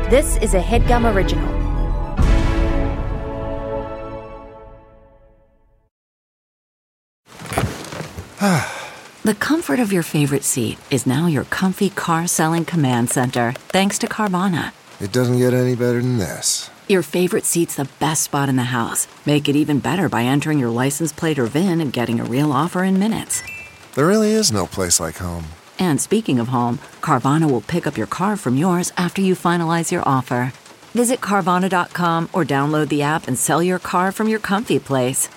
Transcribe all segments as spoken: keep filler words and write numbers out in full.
This is a HeadGum original. The comfort of your favorite seat is now your comfy car-selling command center, thanks to Carvana. It doesn't get any better than this. Your favorite seat's the best spot in the house. Make it even better by entering your license plate or V I N and getting a real offer in minutes. There really is no place like home. And speaking of home, Carvana will pick up your car from yours after you finalize your offer. Visit Carvana dot com or download the app and sell your car from your comfy place.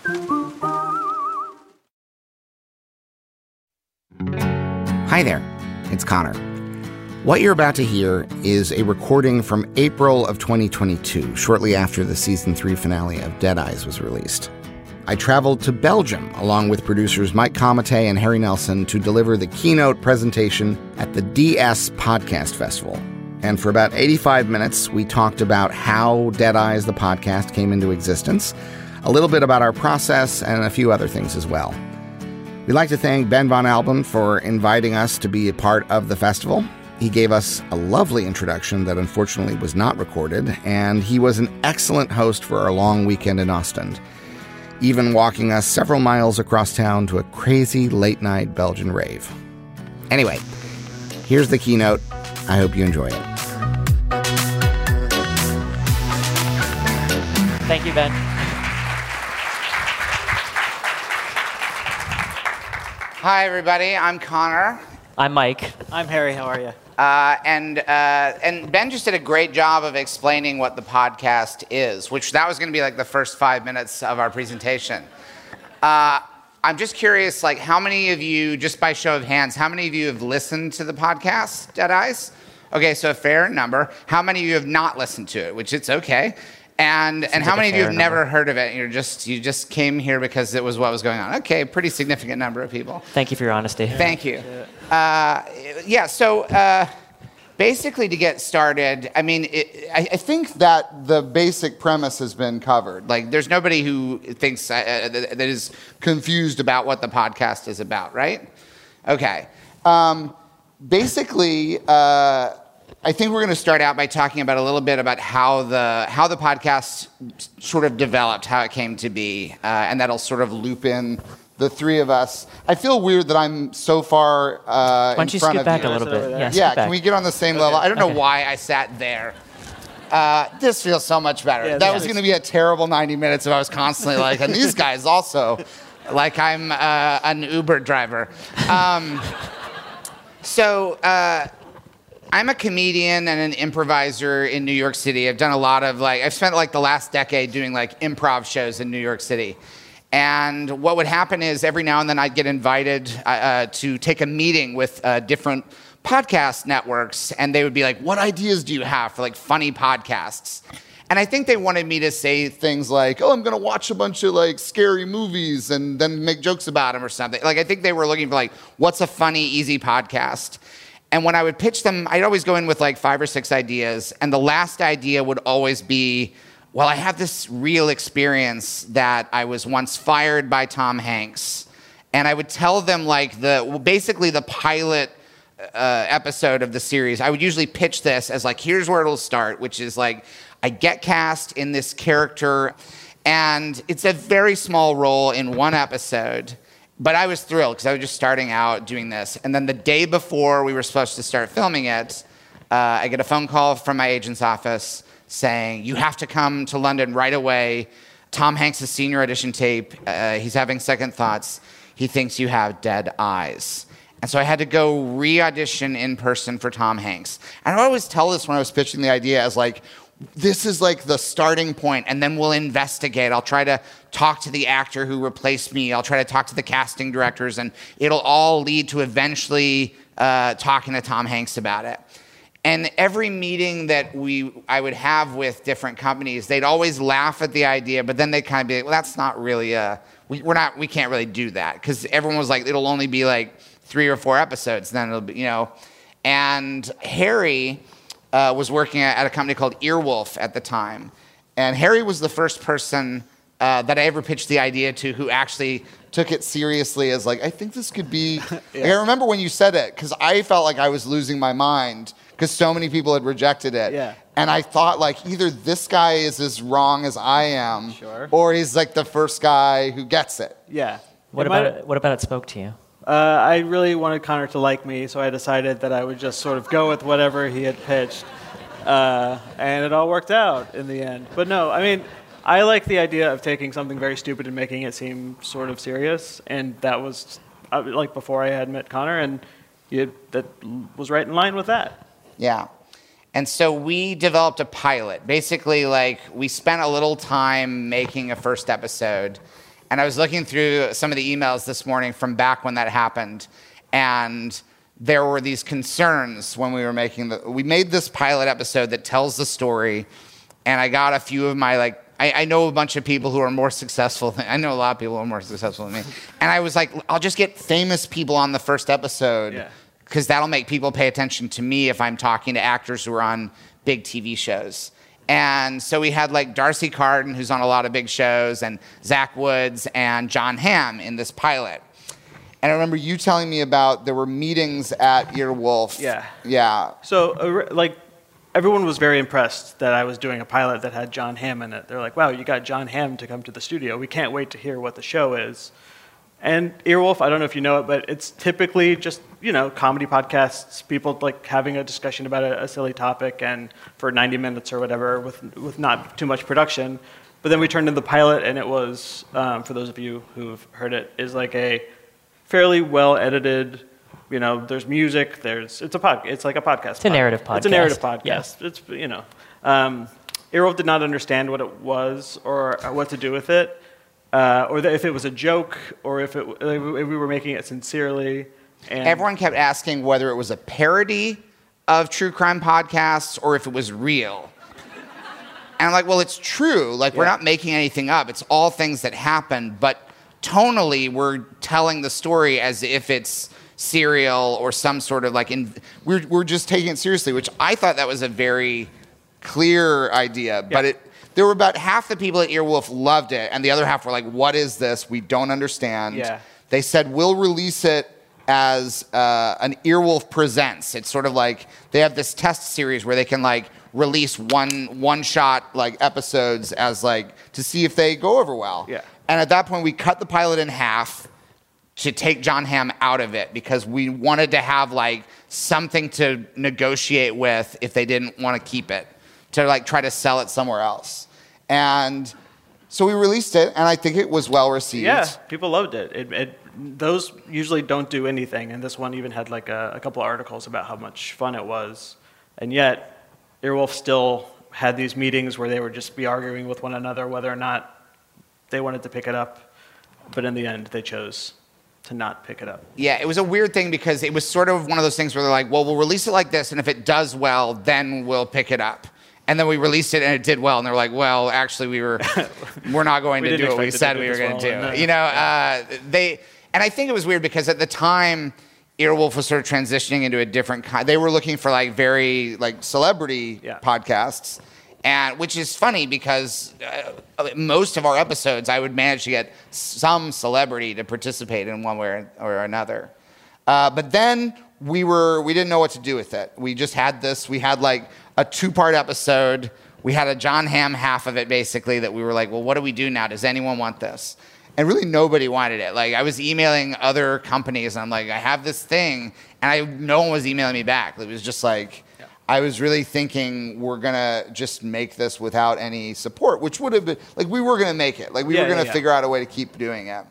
Hi there, it's Connor. What you're about to hear is a recording from April of twenty twenty-two, shortly after the season three finale of Dead Eyes was released. I traveled to Belgium along with producers Mike Comite and Harry Nelson to deliver the keynote presentation at the D S Podcast Festival. And for about eighty-five minutes, we talked about how Dead Eyes, the podcast, came into existence, a little bit about our process, and a few other things as well. We'd like to thank Ben Von Alben for inviting us to be a part of the festival. He gave us a lovely introduction that unfortunately was not recorded, and he was an excellent host for our long weekend in Ostend, even walking us several miles across town to a crazy late-night Belgian rave. Anyway, here's the keynote. I hope you enjoy it. Thank you, Ben. Hi, everybody. I'm Connor. I'm Mike. I'm Harry. How are you? Uh, and uh, and Ben just did a great job of explaining what the podcast is, which that was going to be like the first five minutes of our presentation. Uh, I'm just curious, like, how many of you, just by show of hands, how many of you have listened to the podcast, Dead Eyes? Okay, so a fair number. How many of you have not listened to it, which it's okay. And and how like many of you have number. never heard of it? And you're just you just came here because it was what was going on. Okay, pretty significant number of people. Thank you for your honesty. Thank you. Uh, yeah. So uh, basically, to get started, I mean, it, I, I think that the basic premise has been covered. Like, there's nobody who thinks uh, that is confused about what the podcast is about, right? Okay. Um, basically. Uh, I think we're going to start out by talking about a little bit about how the how the podcast sort of developed, how it came to be, uh, and that'll sort of loop in the three of us. I feel weird that I'm so far uh, Why don't in you front scoot of back you. a little bit? Yeah, Yeah, scoot can back. we get on the same level? I don't know Okay. why I sat there. Uh, this feels so much better. Yeah, that yeah. was going to be a terrible ninety minutes if I was constantly like, and these guys also, like I'm uh, an Uber driver. Um, so. Uh, I'm a comedian and an improviser in New York City. I've done a lot of like, I've spent like the last decade doing like improv shows in New York City. And what would happen is every now and then I'd get invited uh, to take a meeting with uh, different podcast networks. And they would be like, what ideas do you have for like funny podcasts? And I think they wanted me to say things like, oh, I'm going to watch a bunch of like scary movies and then make jokes about them or something. Like, I think they were looking for like, what's a funny, easy podcast? And when I would pitch them, I'd always go in with like five or six ideas. And the last idea would always be, well, I have this real experience that I was once fired by Tom Hanks. And I would tell them like the, well, basically the pilot uh, episode of the series. I would usually pitch this as like, here's where it'll start, which is like, I get cast in this character and it's a very small role in one episode. But I was thrilled because I was just starting out doing this. And then the day before we were supposed to start filming it, uh, I get a phone call from my agent's office saying, you have to come to London right away. Tom Hanks' senior audition tape, uh, he's having second thoughts. He thinks you have dead eyes. And so I had to go re-audition in person for Tom Hanks. And I always tell this when I was pitching the idea as like, this is like the starting point, and then we'll investigate. I'll try to talk to the actor who replaced me. I'll try to talk to the casting directors, and it'll all lead to eventually uh, talking to Tom Hanks about it. And every meeting that we I would have with different companies, they'd always laugh at the idea, but then they'd kind of be like, well, that's not really a, we, we're not, we can't really do that. Because everyone was like, it'll only be like three or four episodes, then it'll be, you know. And Harry uh, was working at a company called Earwolf at the time. And Harry was the first person uh, that I ever pitched the idea to who actually took it seriously as like, I think this could be, yeah. Like, I remember when you said it, because I felt like I was losing my mind. because so many people had rejected it. Yeah. And I thought, like, either this guy is as wrong as I am, Sure. or he's like the first guy who gets it. Yeah. What It about might- it, what about it spoke to you? Uh, I really wanted Connor to like me, so I decided that I would just sort of go with whatever he had pitched. Uh, and it all worked out in the end. But no, I mean, I like the idea of taking something very stupid and making it seem sort of serious. And that was, uh, like, before I had met Connor, and you, that was right in line with that. Yeah. And so we developed a pilot. Basically, like, we spent a little time making a first episode. And I was looking through some of the emails this morning from back when that happened. And there were these concerns when we were making the... We made this pilot episode that tells the story. And I got a few of my, like... I, I know a bunch of people who are more successful than... I know a lot of people who are more successful than me. And I was like, I'll just get famous people on the first episode. Yeah. Because that'll make people pay attention to me if I'm talking to actors who are on big T V shows. And so we had like Darcy Carden, who's on a lot of big shows, and Zach Woods and John Hamm in this pilot. And I remember you telling me about there were meetings at Earwolf. Yeah. Yeah. So, uh, like, everyone was very impressed that I was doing a pilot that had John Hamm in it. They're like, wow, you got John Hamm to come to the studio. We can't wait to hear what the show is. And Earwolf, I don't know if you know it, but it's typically just, you know, comedy podcasts, people like having a discussion about a, a silly topic and for ninety minutes or whatever with with not too much production. But then we turned in the pilot, and it was, um, for those of you who've heard it, is like a fairly well edited, you know, there's music, there's, it's a pod, it's like a podcast. It's a narrative podcast. It's a narrative podcast. Yeah. It's, you know, um, Earwolf did not understand what it was or what to do with it. Uh, or that if it was a joke, or if, it, if we were making it sincerely. And Everyone kept asking whether it was a parody of true crime podcasts or if it was real. And I'm like, well, it's true. Like, we're Yeah. not making anything up. It's all things that happened. But tonally, we're telling the story as if it's serial or some sort of like, in, we're, we're just taking it seriously, which I thought that was a very clear idea. But Yeah. it. There were about half the people at Earwolf loved it, and the other half were like, what is this? We don't understand. Yeah. They said, we'll release it as uh, an Earwolf Presents. It's sort of like they have this test series where they can like release one one shot like episodes as like to see if they go over well. Yeah. And at that point, we cut the pilot in half to take John Hamm out of it because we wanted to have like something to negotiate with if they didn't want to keep it, to like try to sell it somewhere else. And so we released it, and I think it was well received. yeah, people loved it. It, it. Those usually don't do anything, and this one even had like a, a couple of articles about how much fun it was. And yet, Earwolf still had these meetings where they would just be arguing with one another whether or not they wanted to pick it up. But in the end, they chose to not pick it up. Yeah, it was a weird thing because it was sort of one of those things where they're like, well, we'll release it like this, and if it does well, then we'll pick it up. And then we released it and it did well, and they're like, "Well, actually, we were, we're not going We to do didn't what we expect said it to we do were this going to well, do." and, uh, You know, uh, they, and I think it was weird because at the time, Earwolf was sort of transitioning into a different kind. They were looking for like very like celebrity Yeah. podcasts, and which is funny because uh, most of our episodes, I would manage to get some celebrity to participate in one way or, or another. Uh, but then we were we didn't know what to do with it. We just had this. We had like a two-part episode. We had a John Hamm half of it, basically, that we were like, well, what do we do now? Does anyone want this? And really nobody wanted it. Like, I was emailing other companies, and I'm like, I have this thing. And I no one was emailing me back. It was just like, yeah. I was really thinking we're going to just make this without any support, which would have been, like, we were going to make it. Like, we yeah, were going to yeah, yeah. figure out a way to keep doing it.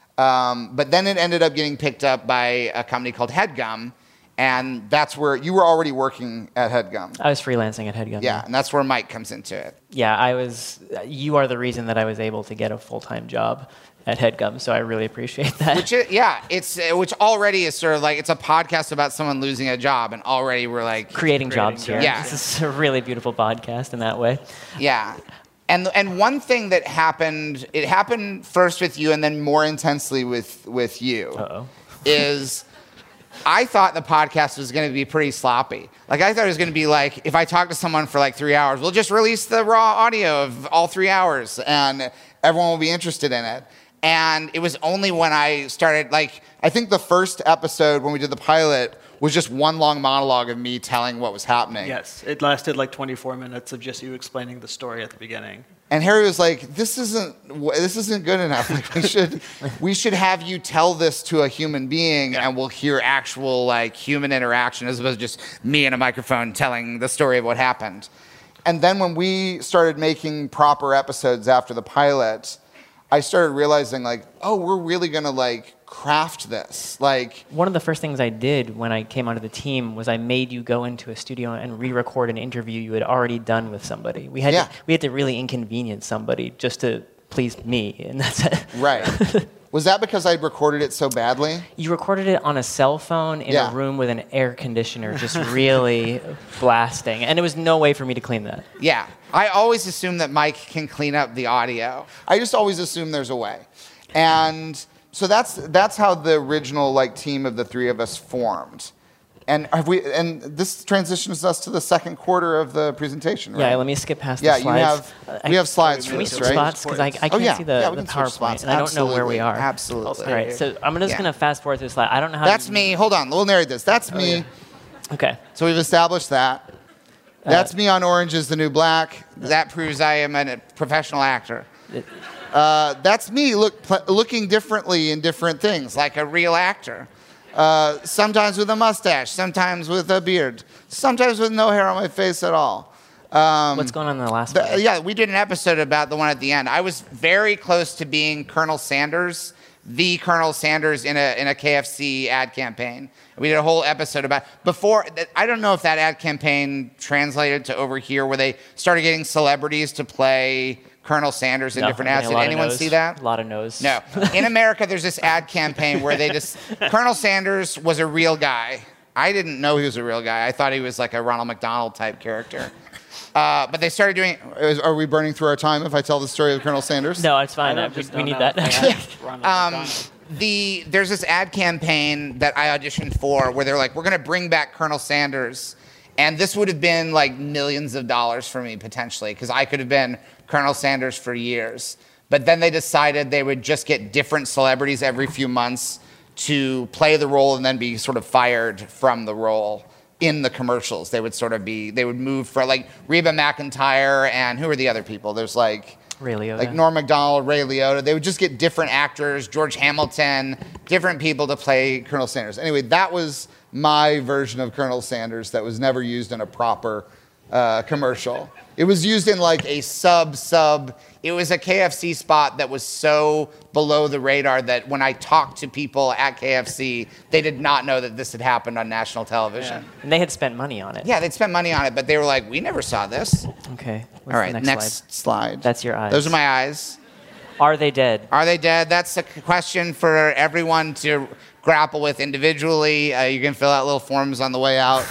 Um, but then it ended up getting picked up by a company called HeadGum. And that's where you were already working at HeadGum. I was freelancing at HeadGum. Yeah, and that's where Mike comes into it. Yeah, I was. You are the reason that I was able to get a full-time job at HeadGum, so I really appreciate that. Which, is, yeah, it's uh, which already is sort of like it's a podcast about someone losing a job, and already we're like creating, creating jobs here. Yeah. This is a really beautiful podcast in that way. Yeah. And and one thing that happened, it happened first with you and then more intensely with, with you, Uh-oh. is I thought the podcast was going to be pretty sloppy. Like, I thought it was going to be like, if I talk to someone for like three hours, we'll just release the raw audio of all three hours and everyone will be interested in it. And it was only when I started, like, I think the first episode when we did the pilot was just one long monologue of me telling what was happening. Yes, it lasted like twenty-four minutes of just you explaining the story at the beginning. And Harry was like, "This isn't this isn't good enough. Like, we should we should have you tell this to a human being, Yeah. and we'll hear actual like human interaction as opposed to just me and a microphone telling the story of what happened." And then when we started making proper episodes after the pilot, I started realizing like, oh, we're really gonna like craft this. Like, One of the first things I did when I came onto the team was I made you go into a studio and re-record an interview you had already done with somebody. We had Yeah. to, we had to really inconvenience somebody just to please me, and that's it. right. Was that because I recorded it so badly? You recorded it on a cell phone in Yeah. a room with an air conditioner just really blasting, and there was no way for me to clean that. Yeah. I always assume that Mike can clean up the audio. I just always assume there's a way. And so that's that's how the original like team of the three of us formed. And have we and this transitions us to the second quarter of the presentation, right? Yeah, let me skip past Yeah, the you slides. have I- we have slides for Can we this, switch right? spots? Because I, I can't Oh, yeah. see the, Yeah, we the can switch PowerPoint, spots. and I don't know where we are. Absolutely. All right, so I'm just Yeah. going to fast forward through the slide. I don't know how That's to, me. Hold on, we'll narrate this. That's me. Okay. So we've established that. That's me on Orange is the New Black. That proves I am a professional actor. Uh, that's me look, pl- looking differently in different things, like a real actor. Uh, sometimes with a mustache, sometimes with a beard, sometimes with no hair on my face at all. Um, What's going on in the last the- one? yeah, we did an episode about the one at the end. I was very close to being Colonel Sanders, the Colonel Sanders in a in a K F C ad campaign. We did a whole episode about before. I don't know if that ad campaign translated to over here, where they started getting celebrities to play Colonel Sanders in No, different I'm ads. getting Did a lot of anyone no's. see that? A lot of no's. No. In America, there's this ad campaign where they just Colonel Sanders was a real guy. I didn't know he was a real guy. I thought he was like a Ronald McDonald type character. Uh, but they started doing. Is, are we burning through our time if I tell the story of Colonel Sanders? No, it's fine. I I don't just, just we know need now. that. Ronald Um, McDonald. the there's this ad campaign that I auditioned for where they're like, we're gonna bring back Colonel Sanders, and this would have been like millions of dollars for me potentially because I could have been Colonel Sanders for years. But then they decided they would just get different celebrities every few months to play the role and then be sort of fired from the role in the commercials. They would sort of be they would move for like Reba McEntire and who are the other people? There's like. Ray Liotta. Like Norm Macdonald, Ray Liotta. They would just get different actors, George Hamilton, different people to play Colonel Sanders. Anyway, that was my version of Colonel Sanders that was never used in a proper uh, commercial. It was used in like a sub sub. It was a K F C spot that was so below the radar that when I talked to people at K F C, they did not know that this had happened on national television. And they had spent money on it. Yeah, they'd spent money on it, but they were like, we never saw this. Okay. What's All right, the next, next, slide. That's your eyes. Those are my eyes. slide. Are they dead? Are they dead? That's a question for everyone to grapple with individually. Uh, you can fill out little forms on the way out.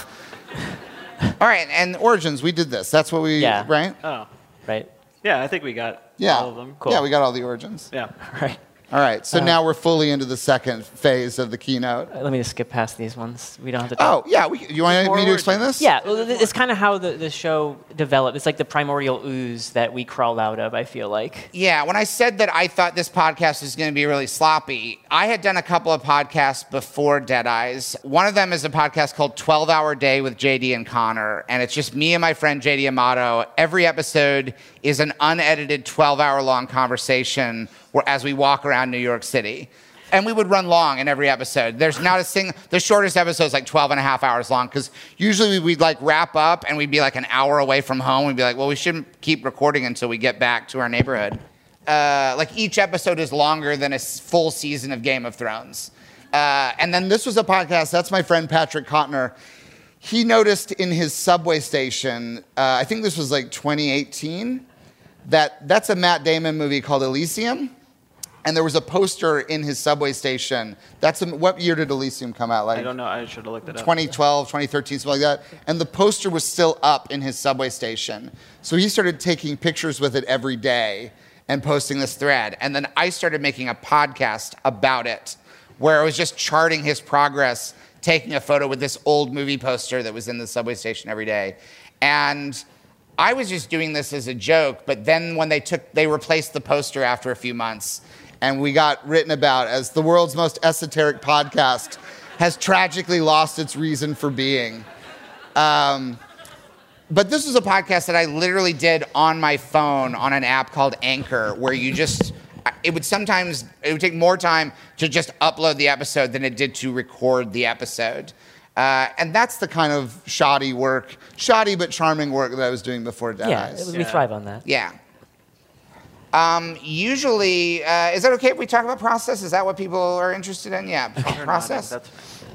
All right, and origins, we did this. That's what we, Yeah. right? Oh, Right. yeah, I think we got Yeah. all of them. Cool. Yeah, we got all the origins. Yeah. Right. All right, so Uh, now we're fully into the second phase of the keynote. Uh, Let me just skip past these ones. We don't have to talk. Oh, yeah, we, you want me to explain this? Yeah, well, th- it's kind of how the, the show developed. It's like the primordial ooze that we crawled out of, I feel like. Yeah, when I said that I thought this podcast was going to be really sloppy, I had done a couple of podcasts before Dead Eyes. One of them is a podcast called twelve hour Day with J D and Connor, and it's just me and my friend J D Amato. Every episode is an unedited twelve hour long conversation where, as we walk around New York City. And we would run long in every episode. There's not a single, the shortest episode is like twelve and a half hours long, because usually we'd like wrap up and we'd be like an hour away from home. We'd be like, well, we shouldn't keep recording until we get back to our neighborhood. Uh, like each episode is longer than a s- full season of Game of Thrones. Uh, and then this was a podcast, that's my friend Patrick Kottner. He noticed in his subway station, uh, I think this was like twenty eighteen, that that's a Matt Damon movie called Elysium. And there was a poster in his subway station. That's a, what year did Elysium come out? Like I don't know. I should have looked it up. twenty twelve, twenty thirteen, something like that. And the poster was still up in his subway station. So he started taking pictures with it every day and posting this thread. And then I started making a podcast about it, where I was just charting his progress, taking a photo with this old movie poster that was in the subway station every day. And I was just doing this as a joke, but then when they took, they replaced the poster after a few months, and we got written about as the world's most esoteric podcast. has tragically lost its reason for being. Um, but this was a podcast that I literally did on my phone on an app called Anchor, where you just, it would sometimes, it would take more time to just upload the episode than it did to record the episode. Uh, and that's the kind of shoddy work, shoddy but charming work that I was doing before Dead Yeah, Eyes. we thrive on that. Yeah. Um, usually, uh, is that okay if we talk about process? Is that what people are interested in? Yeah, process. That's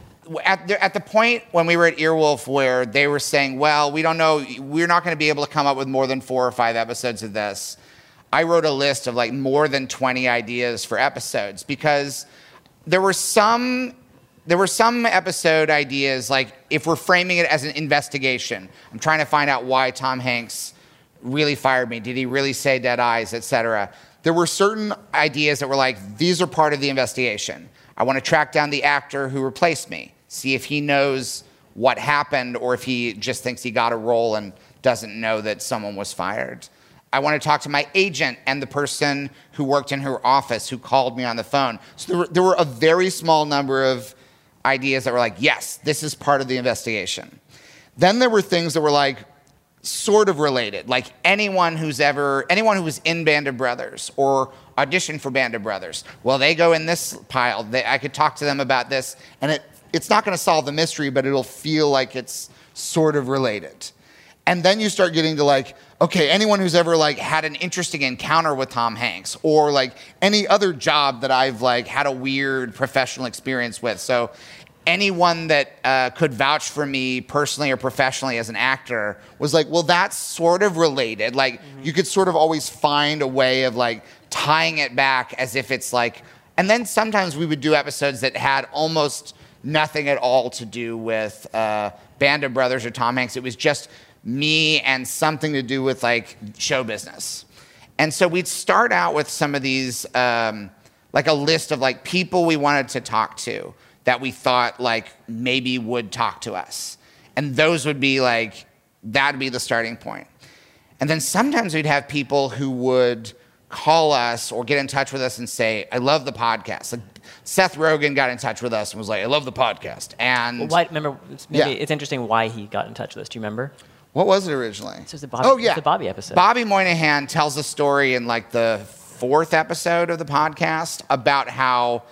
At the, at the point when we were at Earwolf where they were saying, well, we don't know, we're not going to be able to come up with more than four or five episodes of this, I wrote a list of like more than twenty ideas for episodes, because there were some there were some episode ideas, like if we're framing it as an investigation, I'm trying to find out why Tom Hanks really fired me. Did he really say Dead Eyes, et cetera? There were certain ideas that were like, these are part of the investigation. I want to track down the actor who replaced me, see if he knows what happened or if he just thinks he got a role and doesn't know that someone was fired. I want to talk to my agent and the person who worked in her office who called me on the phone. So there were, there were a very small number of ideas that were like, yes, this is part of the investigation. Then there were things that were like sort of related, like anyone who's ever, anyone who was in Band of Brothers or auditioned for Band of Brothers. Well, they go in this pile. They, I could talk to them about this, and it, it's not going to solve the mystery, but it'll feel like it's sort of related. And then you start getting to like, okay, anyone who's ever like had an interesting encounter with Tom Hanks, or like any other job that I've like had a weird professional experience with. So anyone that uh, could vouch for me personally or professionally as an actor was like, well, that's sort of related. Like mm-hmm. you could sort of always find a way of like tying it back as if it's like, and then sometimes we would do episodes that had almost nothing at all to do with uh, Band of Brothers or Tom Hanks. It was just me and something to do with like show business. And so we'd start out with some of these, um, like a list of like people we wanted to talk to that we thought like maybe would talk to us. And those would be like, that'd be the starting point. And then sometimes we'd have people who would call us or get in touch with us and say, I love the podcast. Like Seth Rogen got in touch with us and was like, I love the podcast. And well, why, remember, maybe yeah. it's interesting why he got in touch with us. Do you remember? What was it originally? It was the Bobby, oh, yeah. the Bobby episode. Bobby Moynihan tells a story in like the fourth episode of the podcast about how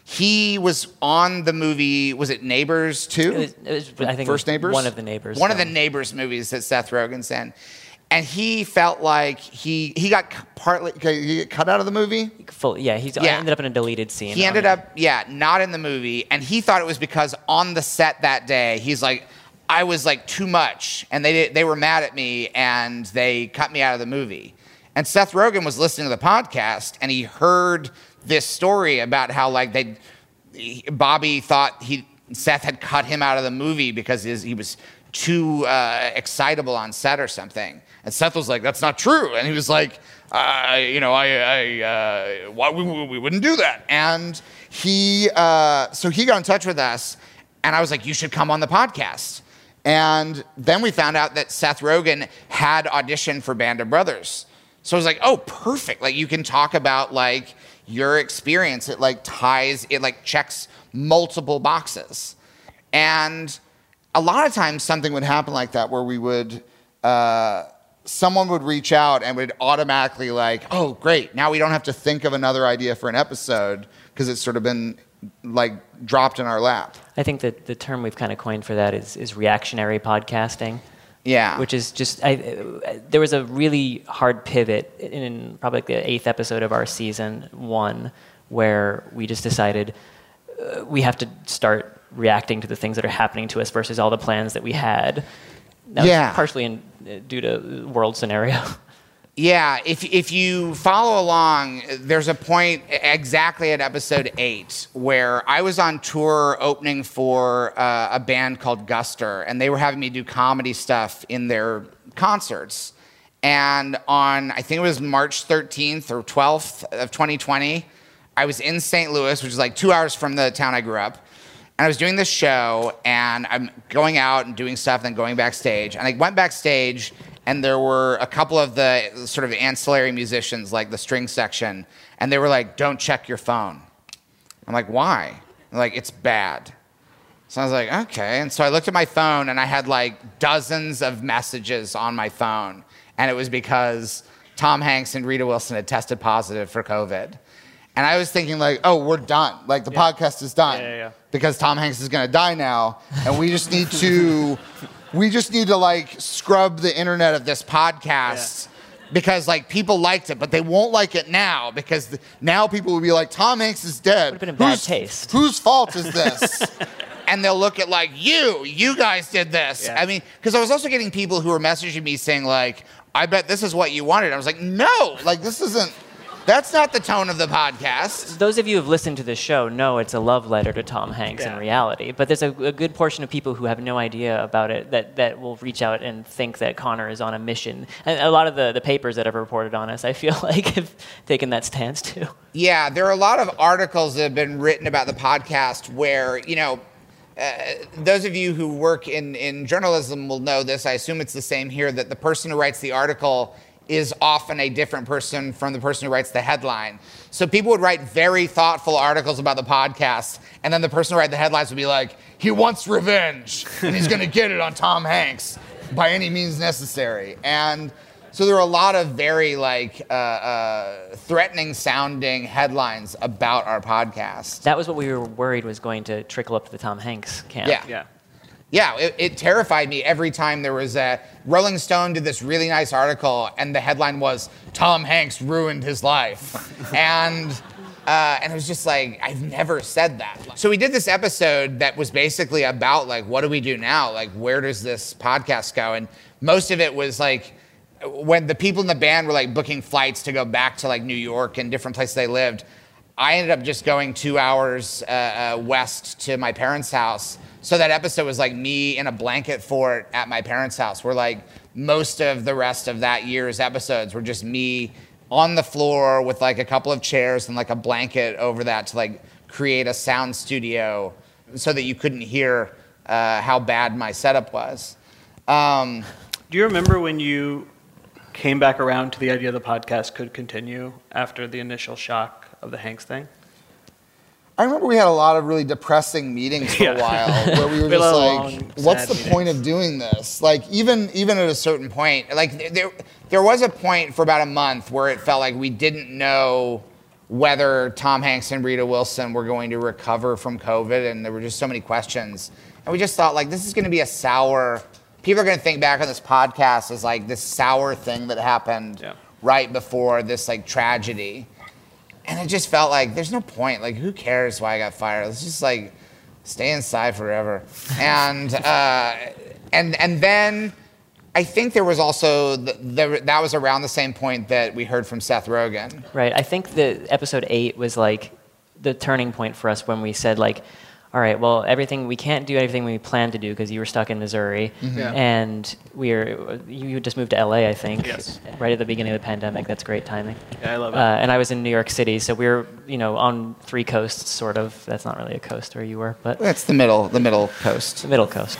he was on the movie, was it Neighbors two? It was, it was, I think First Neighbors? One of the Neighbors. One film. of the Neighbors movies that Seth Rogen's in. And he felt like he he got partly he got cut out of the movie. Full, yeah, he Yeah. ended up in a deleted scene. He ended it. up, yeah, not in the movie. And he thought it was because on the set that day, he's like, I was like too much, and they they were mad at me, and they cut me out of the movie. And Seth Rogen was listening to the podcast, and he heard this story about how like they, Bobby thought he Seth had cut him out of the movie because his, he was too uh, excitable on set or something. And Seth was like, that's not true. And he was like, uh, you know, I, I uh, why we, we wouldn't do that. And he, uh, so he got in touch with us, and I was like, you should come on the podcast. And then we found out that Seth Rogen had auditioned for Band of Brothers. So I was like, oh, perfect. Like you can talk about like your experience. It like ties, it like checks multiple boxes. And a lot of times something would happen like that where we would, uh, someone would reach out and would automatically like, oh, great. Now we don't have to think of another idea for an episode because it's sort of been like dropped in our lap. I think that the term we've kind of coined for that is, is reactionary podcasting. Yeah. Which is just, I, there was a really hard pivot in, in probably like the eighth episode of our season one where we just decided uh, we have to start reacting to the things that are happening to us versus all the plans that we had. That yeah. was partially in, uh, due to world scenario. Yeah, if if you follow along, there's a point exactly at episode eight where I was on tour opening for uh, a band called Guster, and they were having me do comedy stuff in their concerts. And on, I think it was March thirteenth or twelfth of twenty twenty, I was in Saint Louis, which is like two hours from the town I grew up. And I was doing this show, and I'm going out and doing stuff, then going backstage. And I went backstage, and there were a couple of the sort of ancillary musicians, like the string section, and they were like, don't check your phone. I'm like, why? They're like, it's bad. So I was like, okay. And so I looked at my phone, and I had like dozens of messages on my phone. And it was because Tom Hanks and Rita Wilson had tested positive for COVID. And I was thinking like, oh, we're done. Like the yeah. podcast is done. Yeah, yeah, yeah. Because Tom Hanks is going to die now. And we just need to, we just need to like scrub the internet of this podcast. Yeah. Because like people liked it, but they won't like it now because the, now people will be like, Tom Hanks is dead. Would have been in bad whose, taste. Whose fault is this? And they'll look at like, you, you guys did this. Yeah. I mean, because I was also getting people who were messaging me saying like, I bet this is what you wanted. I was like, no, like this isn't, that's not the tone of the podcast. Those of you who have listened to this show know it's a love letter to Tom Hanks yeah. in reality. But there's a, a good portion of people who have no idea about it that, that will reach out and think that Connor is on a mission. And a lot of the, the papers that have reported on us, I feel like, have taken that stance too. Yeah, there are a lot of articles that have been written about the podcast where, you know, Uh, those of you who work in, in journalism will know this. I assume it's the same here, that the person who writes the article is often a different person from the person who writes the headline. So people would write very thoughtful articles about the podcast, and then the person who writes the headlines would be like, he wants revenge, and he's going to get it on Tom Hanks by any means necessary. And so there are a lot of very like uh, uh, threatening sounding headlines about our podcast. That was what we were worried was going to trickle up to the Tom Hanks camp. Yeah. Yeah. Yeah, it, it terrified me every time there was a... Rolling Stone did this really nice article, and the headline was, Tom Hanks ruined his life. and uh, and it was just like, I've never said that. So we did this episode that was basically about, like, what do we do now? Like, where does this podcast go? And most of it was, like, when the people in the band were, like, booking flights to go back to, like, New York and different places they lived, I ended up just going two hours uh, uh, west to my parents' house. So that episode was like me in a blanket fort at my parents' house, where like most of the rest of that year's episodes were just me on the floor with like a couple of chairs and like a blanket over that to like create a sound studio so that you couldn't hear uh, how bad my setup was. Um, Do you remember when you came back around to the idea the podcast could continue after the initial shock of the Hanks thing? I remember we had a lot of really depressing meetings for yeah. a while where we were Really just long, like, what's the meetings. point of doing this? Like, even even at a certain point, like there there was a point for about a month where it felt like we didn't know whether Tom Hanks and Rita Wilson were going to recover from COVID, and there were just so many questions. And we just thought, like, this is going to be a sour... People are going to think back on this podcast as, like, this sour thing that happened yeah. right before this, like, tragedy. And it just felt like there's no point. Like, who cares why I got fired? Let's just like stay inside forever. And uh, and and then I think there was also the, the, that was around the same point that we heard from Seth Rogen. Right. I think the episode eight was like the turning point for us when we said like, all right, well, everything we can't do everything we planned to do because you were stuck in Missouri, Mm-hmm. Yeah. and we were you you just moved to L A, I think, Yes. right at the beginning of the pandemic. That's great timing. Yeah, I love it. Uh, and I was in New York City, so we were you know on three coasts, sort of. That's not really a coast where you were, but That's the middle, the middle coast. the middle coast.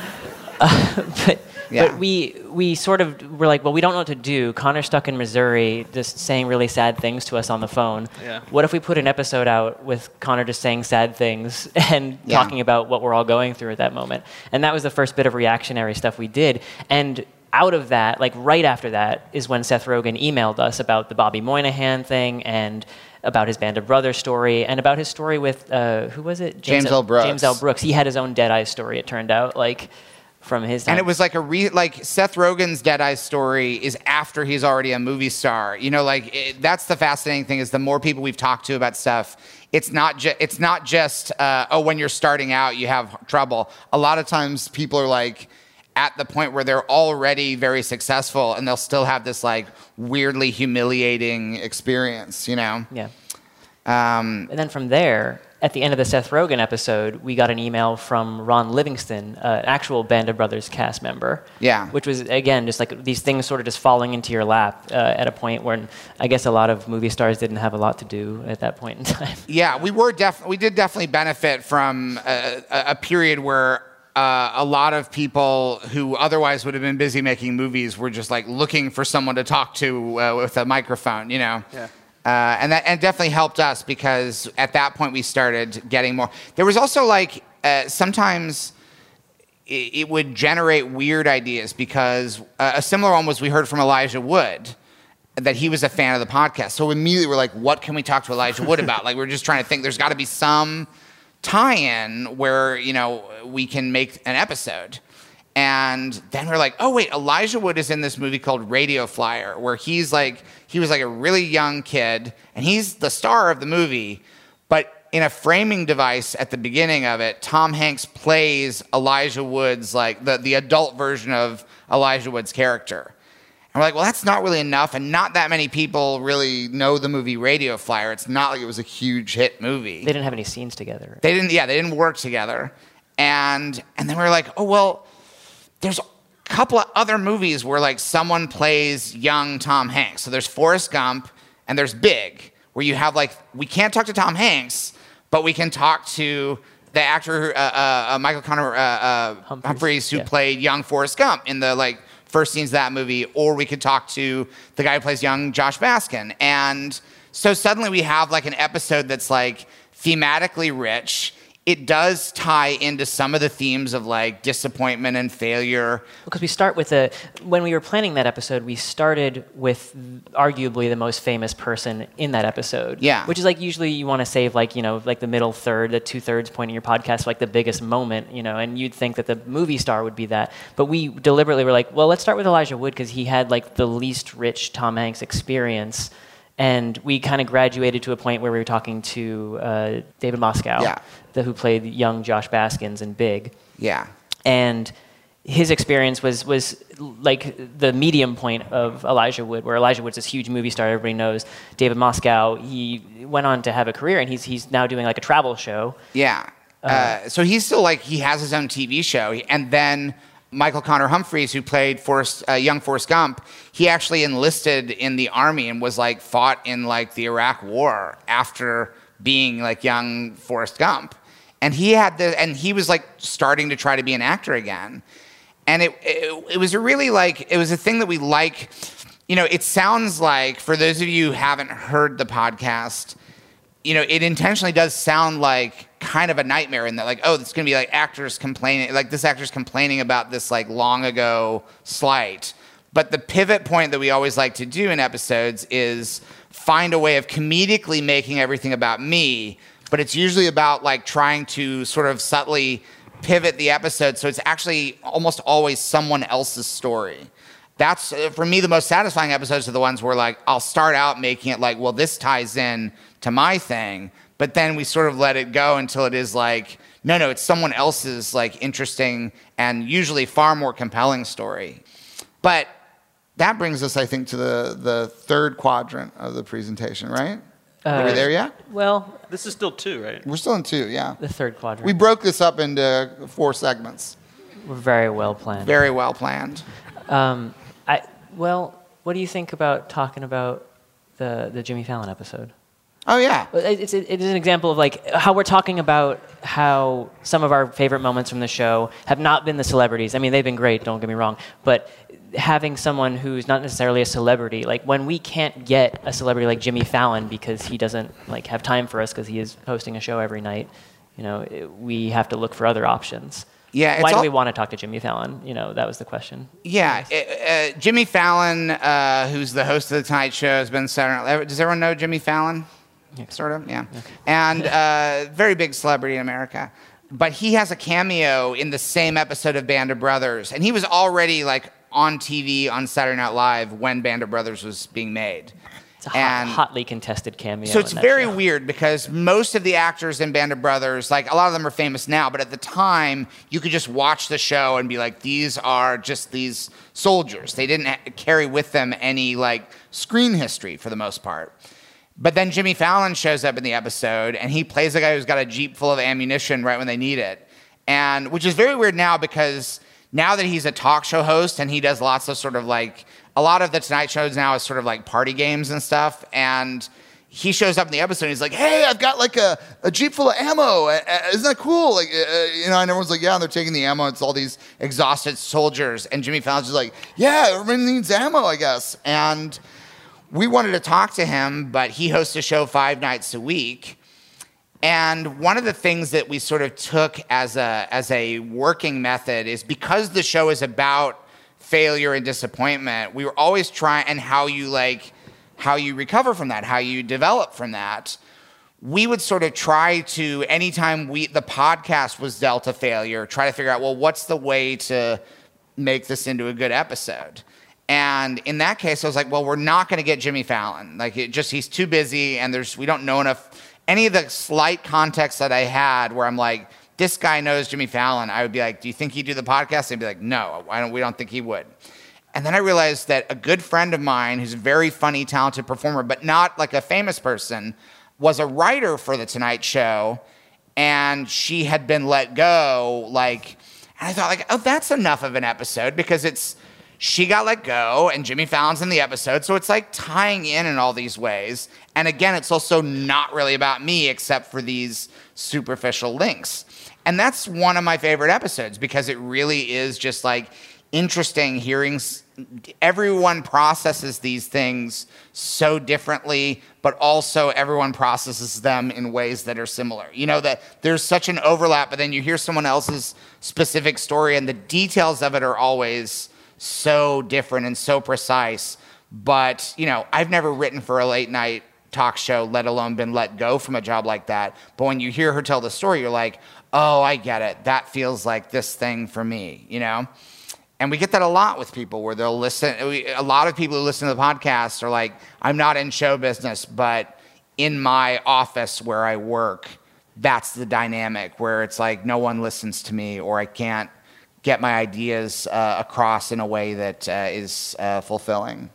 Uh, but Yeah. but we we sort of were like, well, we don't know what to do. Connor's stuck in Missouri, just saying really sad things to us on the phone. Yeah. What if we put an episode out with Connor just saying sad things and Yeah. talking about what we're all going through at that moment? And that was the first bit of reactionary stuff we did. And out of that, like right after that, is when Seth Rogen emailed us about the Bobby Moynihan thing and about his Band of Brothers story and about his story with, uh, who was it? James L. Brooks. James L. Brooks. He had his own Dead Eyes story, it turned out, like from his time. And it was like a re like Seth Rogen's Dead Eyes story is after he's already a movie star. You know, like it, that's the fascinating thing is the more people we've talked to about stuff, it's not just it's not just uh, oh when you're starting out you have trouble. A lot of times people are like at the point where they're already very successful and they'll still have this like weirdly humiliating experience. You know. Yeah. Um, And then from there, at the end of the Seth Rogen episode, we got an email from Ron Livingston, uh, an actual Band of Brothers cast member. Yeah. Which was, again, just like these things sort of just falling into your lap uh, at a point where I guess a lot of movie stars didn't have a lot to do at that point in time. Yeah, we were def- we did definitely benefit from a, a period where uh, a lot of people who otherwise would have been busy making movies were just like looking for someone to talk to uh, with a microphone, you know? Yeah. Uh, and that and definitely helped us because at that point we started getting more. There was also like uh, sometimes it, it would generate weird ideas because uh, a similar one was we heard from Elijah Wood that he was a fan of the podcast. So immediately we're like, what can we talk to Elijah Wood about? Like, we're just trying to think there's got to be some tie-in where, you know, we can make an episode. And then we're like, oh, wait, Elijah Wood is in this movie called Radio Flyer, where he's like, he was like a really young kid, and he's the star of the movie. But in a framing device at the beginning of it, Tom Hanks plays Elijah Wood's, like, the, the adult version of Elijah Wood's character. And we're like, well, that's not really enough, and not that many people really know the movie Radio Flyer. It's not like it was a huge hit movie. They didn't have any scenes together. They didn't, yeah, they didn't work together. And and then we were like, oh, well, there's a couple of other movies where, like, someone plays young Tom Hanks. So there's Forrest Gump and there's Big, where you have, like, we can't talk to Tom Hanks, but we can talk to the actor, uh, uh, uh, Michael Connor uh, uh, Humphreys, Humphreys, who yeah. played young Forrest Gump in the, like, first scenes of that movie, or we could talk to the guy who plays young Josh Baskin. And so suddenly we have, like, an episode that's, like, thematically rich. It does tie into some of the themes of, like, disappointment and failure. Because we start with a, when we were planning that episode, we started with arguably the most famous person in that episode. Yeah. Which is, like, usually you want to save, like, you know, like the middle third, the two-thirds point in your podcast, like the biggest moment, you know, and you'd think that the movie star would be that. But we deliberately were like, well, let's start with Elijah Wood because he had, like, the least rich Tom Hanks experience. And we kind of graduated to a point where we were talking to uh, David Moscow, Yeah. the, who played young Josh Baskins in Big. Yeah. And his experience was was like the medium point of Elijah Wood, where Elijah Wood's this huge movie star everybody knows. David Moscow, he went on to have a career, and he's he's now doing like a travel show. Yeah. Uh, uh, so he's still, like, he has his own T V show. And then Michael Connor Humphreys, who played Forrest, uh, young Forrest Gump, he actually enlisted in the army and was, like, fought in, like, the Iraq War after being, like, young Forrest Gump. And he had the, and he was, like, starting to try to be an actor again. And it, it, it was a really, like, it was a thing that we like. You know, it sounds like, for those of you who haven't heard the podcast, you know, it intentionally does sound like kind of a nightmare in that, like, oh, it's going to be like actors complaining, like this actor's complaining about this, like, long ago slight. But the pivot point that we always like to do in episodes is find a way of comedically making everything about me, but it's usually about, like, trying to sort of subtly pivot the episode so it's actually almost always someone else's story. That's, uh, for me, the most satisfying episodes are the ones where, like, I'll start out making it like, well, this ties in to my thing, but then we sort of let it go until it is like, no, no, it's someone else's, like, interesting and usually far more compelling story. But that brings us, I think, to the, the third quadrant of the presentation, right? Uh, Are we there yet? Well, this is still two, right? We're still in two, yeah. The third quadrant. We broke this up into four segments. We're very well planned. Very well planned. Um, I well, what do you think about talking about the the Jimmy Fallon episode? Oh, yeah. It's, it is an example of, like, how we're talking about how some of our favorite moments from the show have not been the celebrities. I mean, they've been great, don't get me wrong. But having someone who's not necessarily a celebrity, like, when we can't get a celebrity like Jimmy Fallon because he doesn't, like, have time for us because he is hosting a show every night, you know, it, we have to look for other options. Yeah, Why do all, we want to talk to Jimmy Fallon? You know, that was the question. Yeah, uh, uh, Jimmy Fallon, uh, who's the host of The Tonight Show, has been Saturday. Does everyone know Jimmy Fallon? Yeah. Sort of, yeah. Okay. And uh, very big celebrity in America. But he has a cameo in the same episode of Band of Brothers. And he was already, like, on T V on Saturday Night Live when Band of Brothers was being made. It's a hot, hotly contested cameo. So it's very show. weird because most of the actors in Band of Brothers, like, a lot of them are famous now, but at the time, you could just watch the show and be like, these are just these soldiers. They didn't ha- carry with them any, like, screen history for the most part. But then Jimmy Fallon shows up in the episode, and he plays a guy who's got a Jeep full of ammunition right when they need it. And which is very weird now because now that he's a talk show host and he does lots of sort of, like, a lot of the Tonight Shows now is sort of like party games and stuff. And he shows up in the episode and he's like, hey, I've got, like, a, a Jeep full of ammo. Isn't that cool? Like, uh, you know, and everyone's like, yeah, and they're taking the ammo. It's all these exhausted soldiers. And Jimmy Fallon's just like, yeah, everybody needs ammo, I guess. And we wanted to talk to him, but he hosts a show five nights a week. And one of the things that we sort of took as a as a working method is because the show is about failure and disappointment, we were always trying, and how you like how you recover from that, how you develop from that. We would sort of try to, anytime we the podcast was dealt a failure, try to figure out, well, what's the way to make this into a good episode? And in that case, I was like, well, we're not going to get Jimmy Fallon. Like, it just he's too busy, and there's we don't know enough. Any of the slight context that I had where I'm like, this guy knows Jimmy Fallon, I would be like, do you think he'd do the podcast? And he'd be like, no, I don't, we don't think he would. And then I realized that a good friend of mine, who's a very funny, talented performer, but not like a famous person, was a writer for The Tonight Show, and she had been let go, like, and I thought, like, oh, that's enough of an episode, because it's, she got let go, and Jimmy Fallon's in the episode, so it's like tying in in all these ways. And again, it's also not really about me, except for these superficial links. And that's one of my favorite episodes, because it really is just like interesting hearing. Everyone processes these things so differently, but also everyone processes them in ways that are similar. You know, that there's such an overlap, but then you hear someone else's specific story, and the details of it are always so different and so precise. But, you know, I've never written for a late night talk show, let alone been let go from a job like that. But when you hear her tell the story, you're like, oh, I get it. That feels like this thing for me, you know? And we get that a lot with people, where they'll listen. We, a lot of people who listen to the podcast are like, I'm not in show business, but in my office where I work, that's the dynamic, where it's like no one listens to me, or I can't get my ideas uh, across in a way that uh, is uh, fulfilling.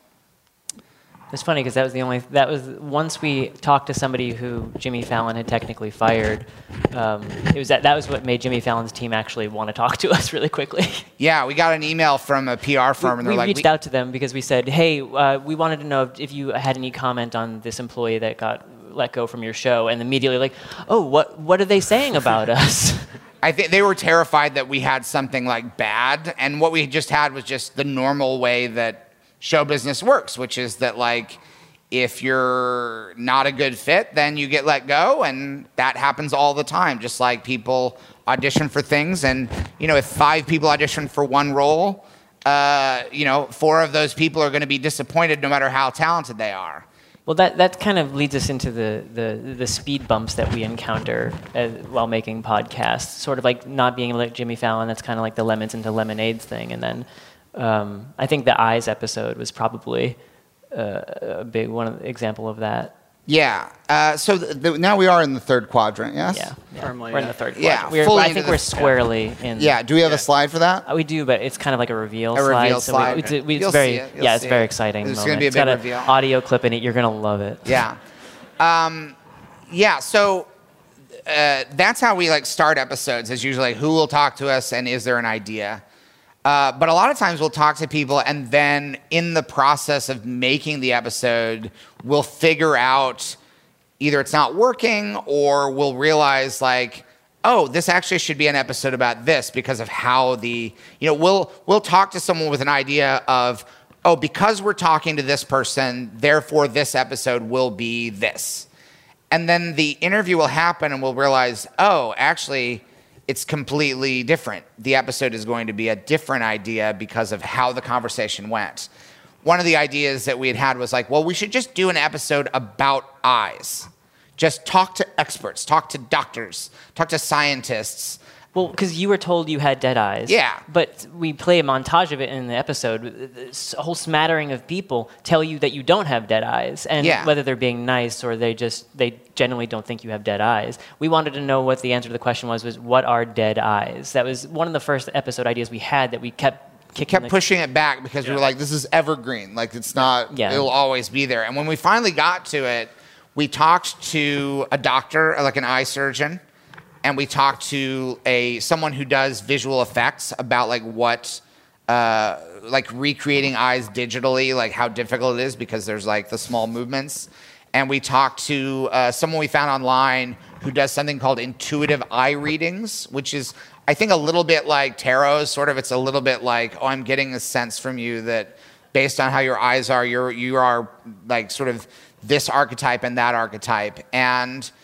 It's funny because that was the only, that was, once we talked to somebody who Jimmy Fallon had technically fired, um, it was that, that was what made Jimmy Fallon's team actually want to talk to us really quickly. Yeah, we got an email from a P R firm, we, and they're we like... reached we out to them because we said, hey, uh, we wanted to know if, if you had any comment on this employee that got let go from your show, and immediately like, oh, what, what are they saying about us? I think they were terrified that we had something like bad, and what we just had was just the normal way that show business works, which is that, like, if you're not a good fit, then you get let go, and that happens all the time. Just like people audition for things, and, you know, if five people audition for one role, uh, you know, four of those people are going to be disappointed no matter how talented they are. Well, that, that kind of leads us into the, the, the speed bumps that we encounter as, while making podcasts. Sort of like not being like Jimmy Fallon, that's kind of like the lemons into lemonades thing. And then um, I think the Eyes episode was probably uh, a big one of, example of that. Yeah. Uh, so th- th- now we are in the third quadrant, yes? Yeah. yeah. Firmly, We're in yeah. the third Yeah, quadrant. We're, fully I into think the- we're squarely in. Yeah. Do we have a slide for that? Uh, we do, but it's kind of like a reveal A slide. reveal so slide. We, it's, we, it's You'll very, see it. You'll yeah, it's see very it. exciting. There's moment. gonna be a It's got big an reveal. audio clip in it. You're gonna love it. Yeah. Um, yeah, so uh, that's how we, like, start episodes, is usually like, who will talk to us, and is there an idea? Uh, but a lot of times we'll talk to people, and then in the process of making the episode, we'll figure out either it's not working, or we'll realize, like, oh, this actually should be an episode about this because of how the, you know, we'll we'll talk to someone with an idea of, oh, because we're talking to this person, therefore this episode will be this. And then the interview will happen, and we'll realize, oh, actually, it's completely different. The episode is going to be a different idea because of how the conversation went. One of the ideas that we had had was like, well, we should just do an episode about eyes. Just talk to experts, talk to doctors, talk to scientists. Well, because you were told you had dead eyes. Yeah. But we play a montage of it in the episode. A whole smattering of people tell you that you don't have dead eyes. And Yeah. whether they're being nice or they just, they generally don't think you have dead eyes. We wanted to know what the answer to the question was, was what are dead eyes? That was one of the first episode ideas we had that we kept kicking. Kept the, pushing it back because we were like, this is evergreen. Like, it's not, Yeah. it'll always be there. And when we finally got to it, we talked to a doctor, like an eye surgeon, and we talked to a someone who does visual effects about like what, uh, like recreating eyes digitally, like how difficult it is because there's like the small movements. And we talked to uh, someone we found online who does something called intuitive eye readings, which is, I think, a little bit like tarot. Sort of, it's a little bit like, oh, I'm getting a sense from you that based on how your eyes are, you're you are like sort of this archetype and that archetype. And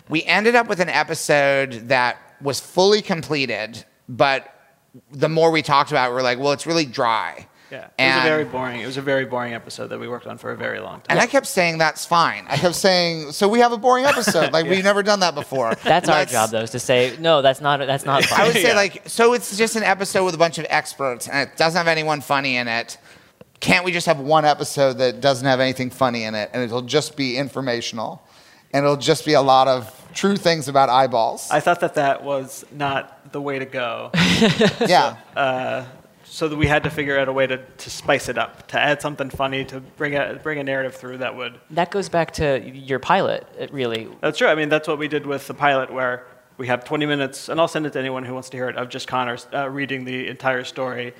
we ended up with an episode that was fully completed, but the more we talked about it, we're like, well, it's really dry. Yeah, it and, was a very boring. It was a very boring episode that we worked on for a very long time. And I kept saying that's fine. I kept saying, so we have a boring episode. Like yeah. we've never done that before. That's our that's, job, though, is to say no. That's not. That's not fun. I would say yeah. like, so it's just an episode with a bunch of experts, and it doesn't have anyone funny in it. Can't we just have one episode that doesn't have anything funny in it, and it'll just be informational, and it'll just be a lot of true things about eyeballs? I thought that that was not the way to go. yeah. So, uh, So that we had to figure out a way to, to spice it up, to add something funny, to bring a bring a narrative through that would. That goes back to your pilot, it really. That's true. I mean, that's what we did with the pilot, where we have twenty minutes, and I'll send it to anyone who wants to hear it, of just Connor uh, reading the entire story.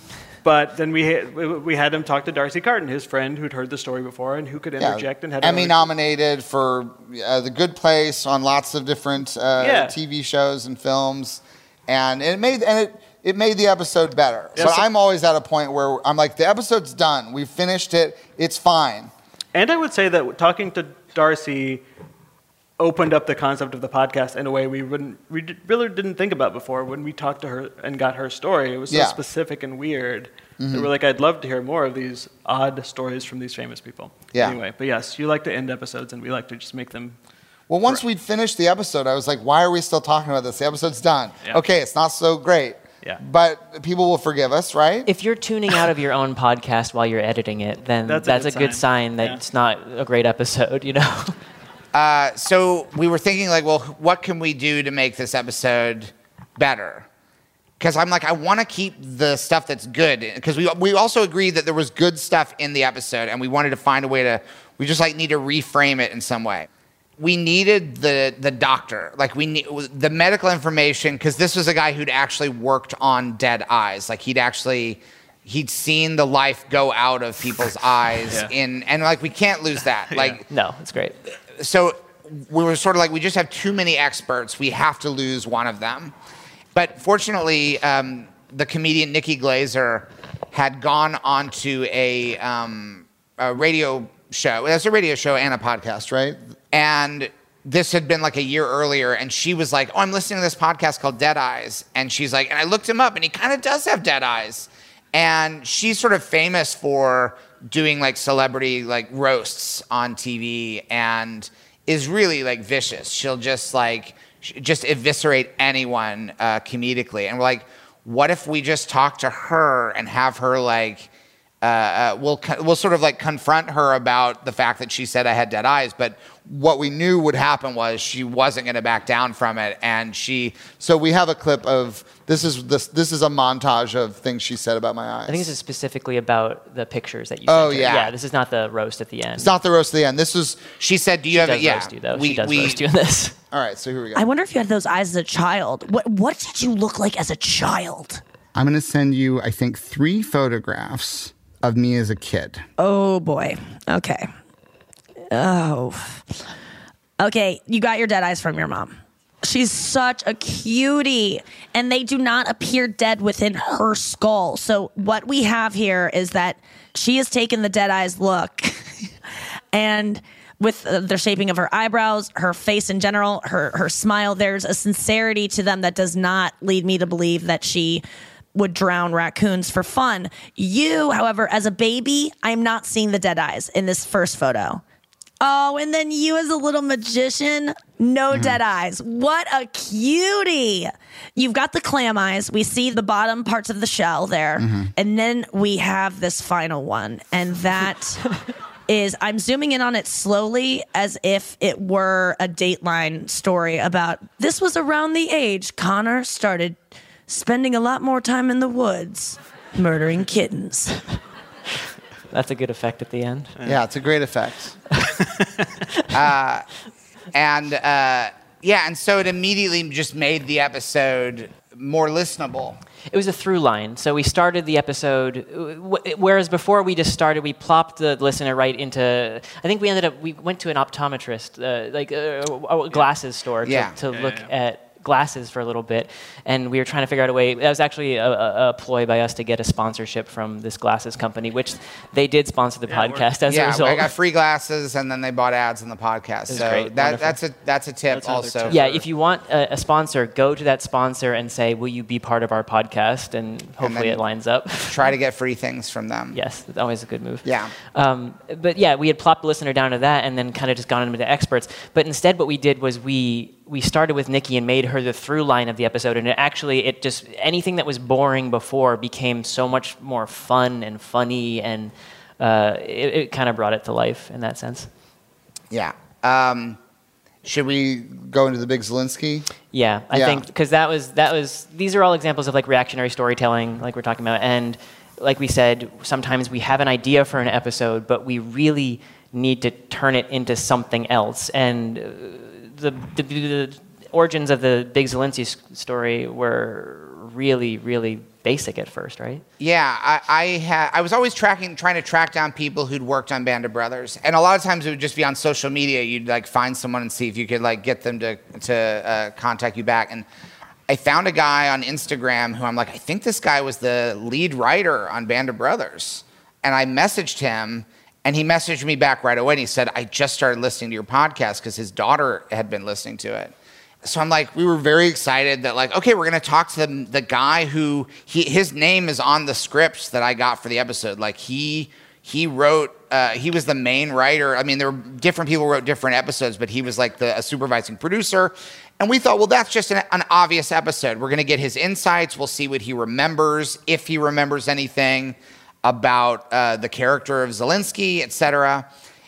But then we had, we had him talk to Darcy Carton, his friend who'd heard the story before and who could interject yeah. and had Emmy nominated for uh, The Good Place on lots of different uh, yeah. T V shows and films, and it made and it. It made the episode better. Yeah, so, so I'm always at a point where I'm like, the episode's done. We've finished it. It's fine. And I would say that talking to Darcy opened up the concept of the podcast in a way we wouldn't, we really didn't think about before. When we talked to her and got her story, it was so yeah. specific and weird mm-hmm. that we're like, I'd love to hear more of these odd stories from these famous people. Yeah. Anyway, but yes, you like to end episodes, and we like to just make them. Well, once we'd finished the episode, I was like, why are we still talking about this? The episode's done. Yeah. Okay, it's not so great. Yeah. But people will forgive us, right? If you're tuning out of your own podcast while you're editing it, then that's, that's a a good good sign, sign that yeah. it's not a great episode, you know? Uh, so we were thinking, like, well, what can we do to make this episode better? Because I'm like, I want to keep the stuff that's good. Because we we also agreed that there was good stuff in the episode, and we wanted to find a way to, we just, like, need to reframe it in some way. We needed the the doctor, like we need the medical information, because this was a guy who'd actually worked on dead eyes. Like he'd actually, he'd seen the life go out of people's eyes yeah. in, and like we can't lose that. Like yeah. No, it's great. So we were sort of like, we just have too many experts. We have to lose one of them. But fortunately, um, the comedian Nikki Glazer had gone onto a, um, a radio show. That's a radio show and a podcast, right? And this had been like a year earlier, and she was like, oh, I'm listening to this podcast called Dead Eyes. And she's like, and I looked him up, and he kind of does have dead eyes. And she's sort of famous for doing like celebrity like roasts on T V, and is really like vicious. She'll just like, just eviscerate anyone uh, comedically. And we're like, what if we just talk to her and have her like, Uh, uh, we'll we'll sort of like confront her about the fact that she said I had dead eyes, but what we knew would happen was she wasn't going to back down from it, and she. So we have a clip of this is this this is a montage of things she said about my eyes. I think this is specifically about the pictures that you. Oh, sent her. yeah. Yeah. This is not the roast at the end. It's not the roast at the end. This is she said. Do you she have does it? Yeah, roast you, though. we she does we. roast you in this. All right, so here we go. I wonder if you had those eyes as a child. What what did you look like as a child? I'm going to send you, I think, three photographs of me as a kid. Oh, boy. Okay. Oh. Okay, you got your dead eyes from your mom. She's such a cutie, and they do not appear dead within her skull. So what we have here is that she has taken the dead eyes look, and with uh, the shaping of her eyebrows, her face in general, her her smile, there's a sincerity to them that does not lead me to believe that she would drown raccoons for fun. You, however, as a baby, I'm not seeing the dead eyes in this first photo. Oh, and then you as a little magician, no mm-hmm. dead eyes. What a cutie. You've got the clam eyes. We see the bottom parts of the shell there. Mm-hmm. And then we have this final one. And that is, I'm zooming in on it slowly as if it were a Dateline story about, this was around the age Connor started spending a lot more time in the woods, murdering kittens. That's a good effect at the end. Yeah, it's a great effect. uh, and uh, yeah, and so it immediately just made the episode more listenable. It was a through line. So we started the episode, whereas before we just started, we plopped the listener right into, I think we ended up, we went to an optometrist, uh, like a, a glasses store to, Yeah. to Yeah, look yeah. at glasses for a little bit, and we were trying to figure out a way. That was actually a, a, a ploy by us to get a sponsorship from this glasses company, which they did sponsor the Yeah, podcast as a Yeah, result. I got free glasses, and then they bought ads in the podcast. It was So great. that, Wonderful. that's a that's a tip That's another also. tip. Yeah, for- if you want a, a sponsor, go to that sponsor and say, "Will you be part of our podcast?" And hopefully then it lines up. try to get free things from them. Yes, it's always a good move. Yeah. Um, but yeah, we had plopped the listener down to that, and then kind of just gone into the experts. But instead, what we did was we we started with Nikki and made her the through line of the episode, and it actually it just anything that was boring before became so much more fun and funny, and uh, it, it kind of brought it to life in that sense. Yeah. Um, should we go into the big Zelensky? Yeah, I Yeah. think because that was that was these are all examples of like reactionary storytelling, like we're talking about, and like we said, sometimes we have an idea for an episode, but we really need to turn it into something else. And uh, the, the the origins of the Big Zelensky s- story were really really basic at first, right? Yeah, I I, ha- I was always tracking, trying to track down people who'd worked on Band of Brothers, and a lot of times it would just be on social media. You'd like find someone and see if you could like get them to to uh, contact you back. And I found a guy on Instagram who I'm like, I think this guy was the lead writer on Band of Brothers, and I messaged him. And he messaged me back right away, and he said, I just started listening to your podcast because his daughter had been listening to it. So I'm like, we were very excited that like, okay, we're going to talk to the, the guy who, he, his name is on the scripts that I got for the episode. Like he he wrote, uh, he was the main writer. I mean, there were different people who wrote different episodes, but he was like the a supervising producer. And we thought, well, that's just an, an obvious episode. We're going to get his insights. We'll see what he remembers, if he remembers anything about uh, the character of Zelensky, et cetera.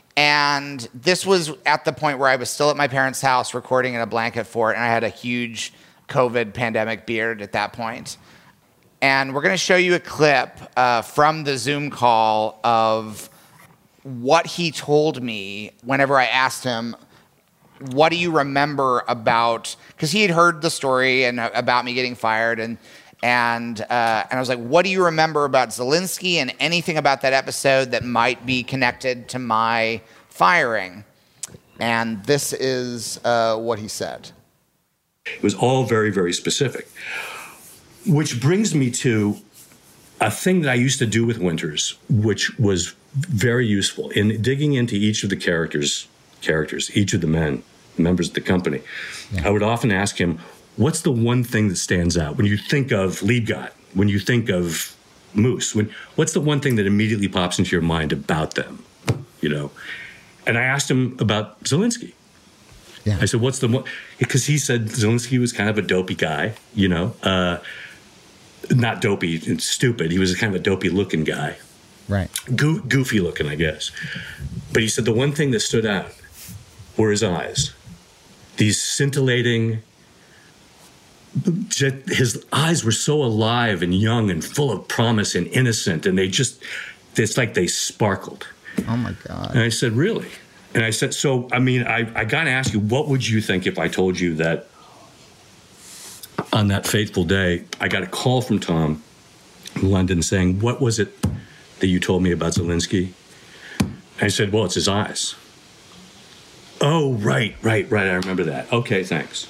And this was at the point where I was still at my parents' house recording in a blanket fort, and I had a huge COVID pandemic beard at that point. And we're going to show you a clip uh, from the Zoom call of what he told me whenever I asked him, what do you remember about, because he had heard the story and uh, about me getting fired, and And uh, and I was like, what do you remember about Zelensky and anything about that episode that might be connected to my firing? And this is uh, what he said. It was all very, very specific. Which brings me to a thing that I used to do with Winters, which was very useful in digging into each of the characters, characters, each of the men, members of the company. Yeah. I would often ask him, what's the one thing that stands out when you think of Liebgott, when you think of Moose? When, what's the one thing that immediately pops into your mind about them? You know, and I asked him about Zelensky. Yeah. I said, "What's the one?" Because he said Zelensky was kind of a dopey guy. You know, uh, not dopey and stupid. He was kind of a dopey-looking guy. Right. Go- goofy looking, I guess. But he said the one thing that stood out were his eyes. These scintillating. His eyes were so alive and young and full of promise and innocent, and they just, it's like they sparkled. Oh my God. And I said, really? And I said, so, I mean, I, I got to ask you, what would you think if I told you that on that fateful day, I got a call from Tom in London saying, what was it that you told me about Zelensky? And I said, well, it's his eyes. Oh, right, right, right. I remember that. Okay, thanks.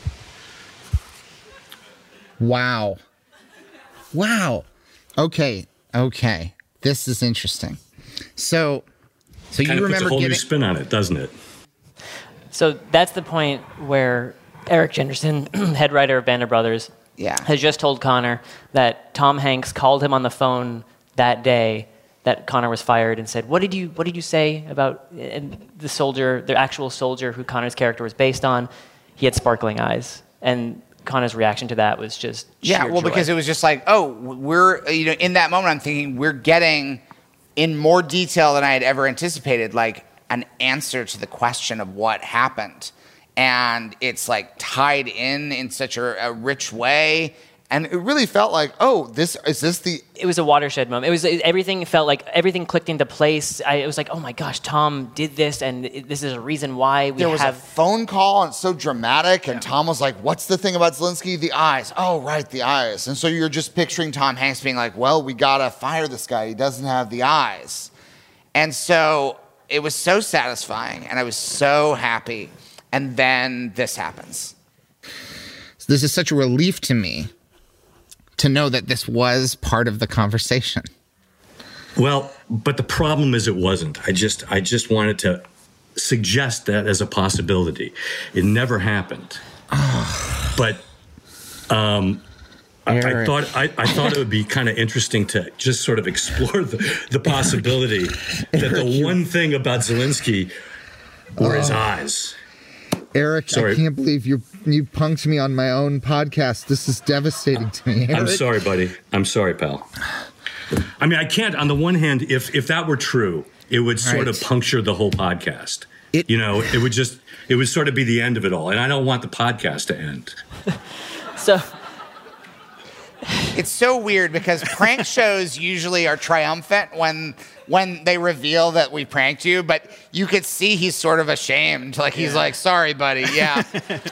Wow. Wow. Okay. Okay. This is interesting. So, so Kind you of puts remember a whole getting new spin on it, doesn't it? So that's the point where Eric Jenderson, head writer of Band of Brothers, Yeah. has just told Connor that Tom Hanks called him on the phone that day that Connor was fired and said, "What did you What did you say about and the soldier, the actual soldier who Connor's character was based on? He had sparkling eyes." And Connor's reaction to that was just Yeah, sheer well, joy. because it was just like, oh, we're, you know, in that moment, I'm thinking we're getting in more detail than I had ever anticipated, like an answer to the question of what happened. And it's like tied in in such a, a rich way. And it really felt like, oh, this is this the... It was a watershed moment. It was it, everything felt like everything clicked into place. I, it was like, oh my gosh, Tom did this, and it, this is a reason why we There was have. a phone call, and it's so dramatic, and Tom was like, what's the thing about Zelensky? The eyes. Oh, right, the eyes. And so you're just picturing Tom Hanks being like, well, we gotta fire this guy. He doesn't have the eyes. And so it was so satisfying, and I was so happy. And then this happens. this is such a relief to me to know that this was part of the conversation. Well, but the problem is it wasn't. I just I just wanted to suggest that as a possibility. It never happened. But um, I, I thought I, I thought it would be kind of interesting to just sort of explore the, the possibility that the one thing about Zelensky were his eyes. Eric, Sorry. I can't believe you you punked me on my own podcast. This is devastating to me. Eric. I'm sorry, buddy. I'm sorry, pal. I mean, I can't. On the one hand, if if that were true, it would sort Right. of puncture the whole podcast. It- you know, it would just it would sort of be the end of it all, and I don't want the podcast to end. So It's so weird because prank shows usually are triumphant when when they reveal that we pranked you, but you could see he's sort of ashamed. Like he's like, sorry, buddy. Yeah.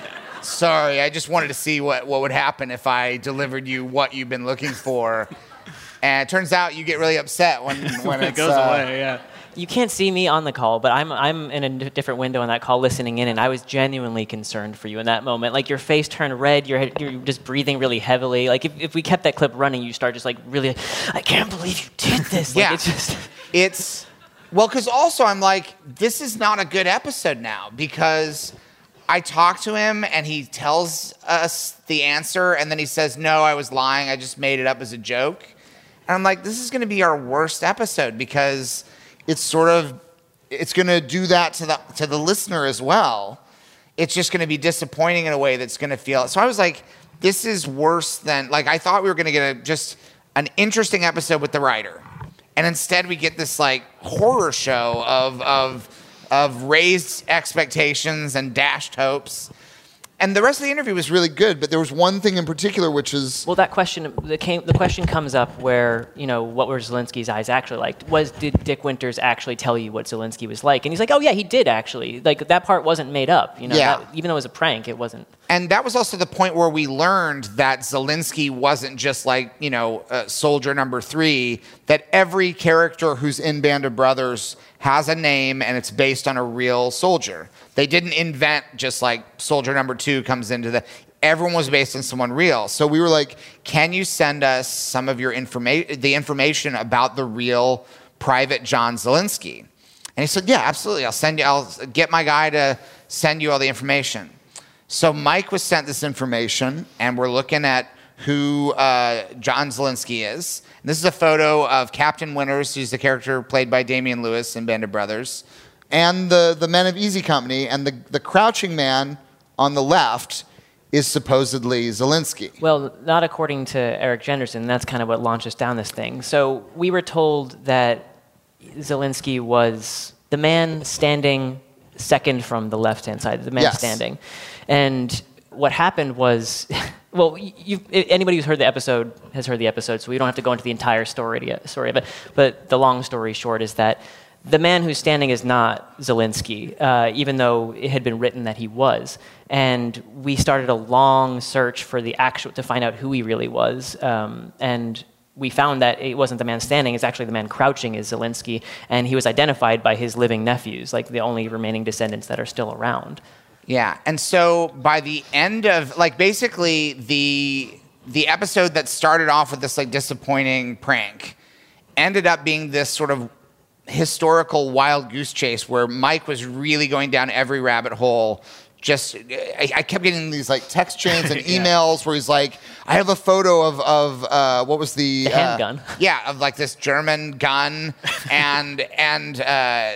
Sorry. I just wanted to see what, what would happen if I delivered you what you've been looking for. And it turns out you get really upset when, when it it's, goes uh, away, yeah. you can't see me on the call, but I'm I'm in a d- different window in that call listening in, and I was genuinely concerned for you in that moment. Like your face turned red, you're you're just breathing really heavily. Like if, if we kept that clip running, you start just like really, I can't believe you did this. Like, Yeah. It's just It's, well, because also I'm like, this is not a good episode now because I talk to him and he tells us the answer and then he says, no, I was lying. I just made it up as a joke. And I'm like, this is going to be our worst episode because it's sort of, it's going to do that to the to the listener as well. It's just going to be disappointing in a way that's going to feel. So I was like, this is worse than, like, I thought we were going to get a, just an interesting episode with the writer. And instead we get this like horror show of, of, of raised expectations and dashed hopes. And the rest of the interview was really good, but there was one thing in particular, which is... well, that question the came the question comes up where, you know, what were Zelensky's eyes actually like? Was did Dick Winters actually tell you what Zelensky was like? And he's like, oh yeah, he did actually. Like that part wasn't made up, you know. Yeah. That, even though it was a prank, it wasn't. And that was also the point where we learned that Zelensky wasn't just like, you know, uh, soldier number three, that every character who's in Band of Brothers has a name and it's based on a real soldier. They didn't invent just like soldier number two comes into the, everyone was based on someone real. So we were like, can you send us some of your information, the information about the real Private John Zelensky? And he said, yeah, absolutely. I'll send you, I'll get my guy to send you all the information. So Mike was sent this information, and we're looking at who uh, John Zelensky is. And this is a photo of Captain Winters, who's the character played by Damian Lewis in Band of Brothers, and the, the Men of Easy Company, and the, the crouching man on the left is supposedly Zelensky. Well, not according to Eric Jenderson. That's kind of what launched us down this thing. So we were told that Zelensky was the man standing second from the left-hand side, the man Yes. standing. And what happened was, well, you, anybody who's heard the episode has heard the episode, so we don't have to go into the entire story, story of it. But the long story short is that the man who's standing is not Zelensky, uh, even though it had been written that he was. And we started a long search for the actual to find out who he really was. Um, and we found that it wasn't the man standing; it's actually the man crouching is Zelensky, and he was identified by his living nephews, like the only remaining descendants that are still around. Yeah, and so by the end of, like, basically the the episode that started off with this like disappointing prank ended up being this sort of historical wild goose chase where Mike was really going down every rabbit hole. Just, I, I kept getting these like text chains and Yeah. emails where he's like, I have a photo of, of uh, what was the... The uh, handgun. Yeah, of like this German gun. and, and uh,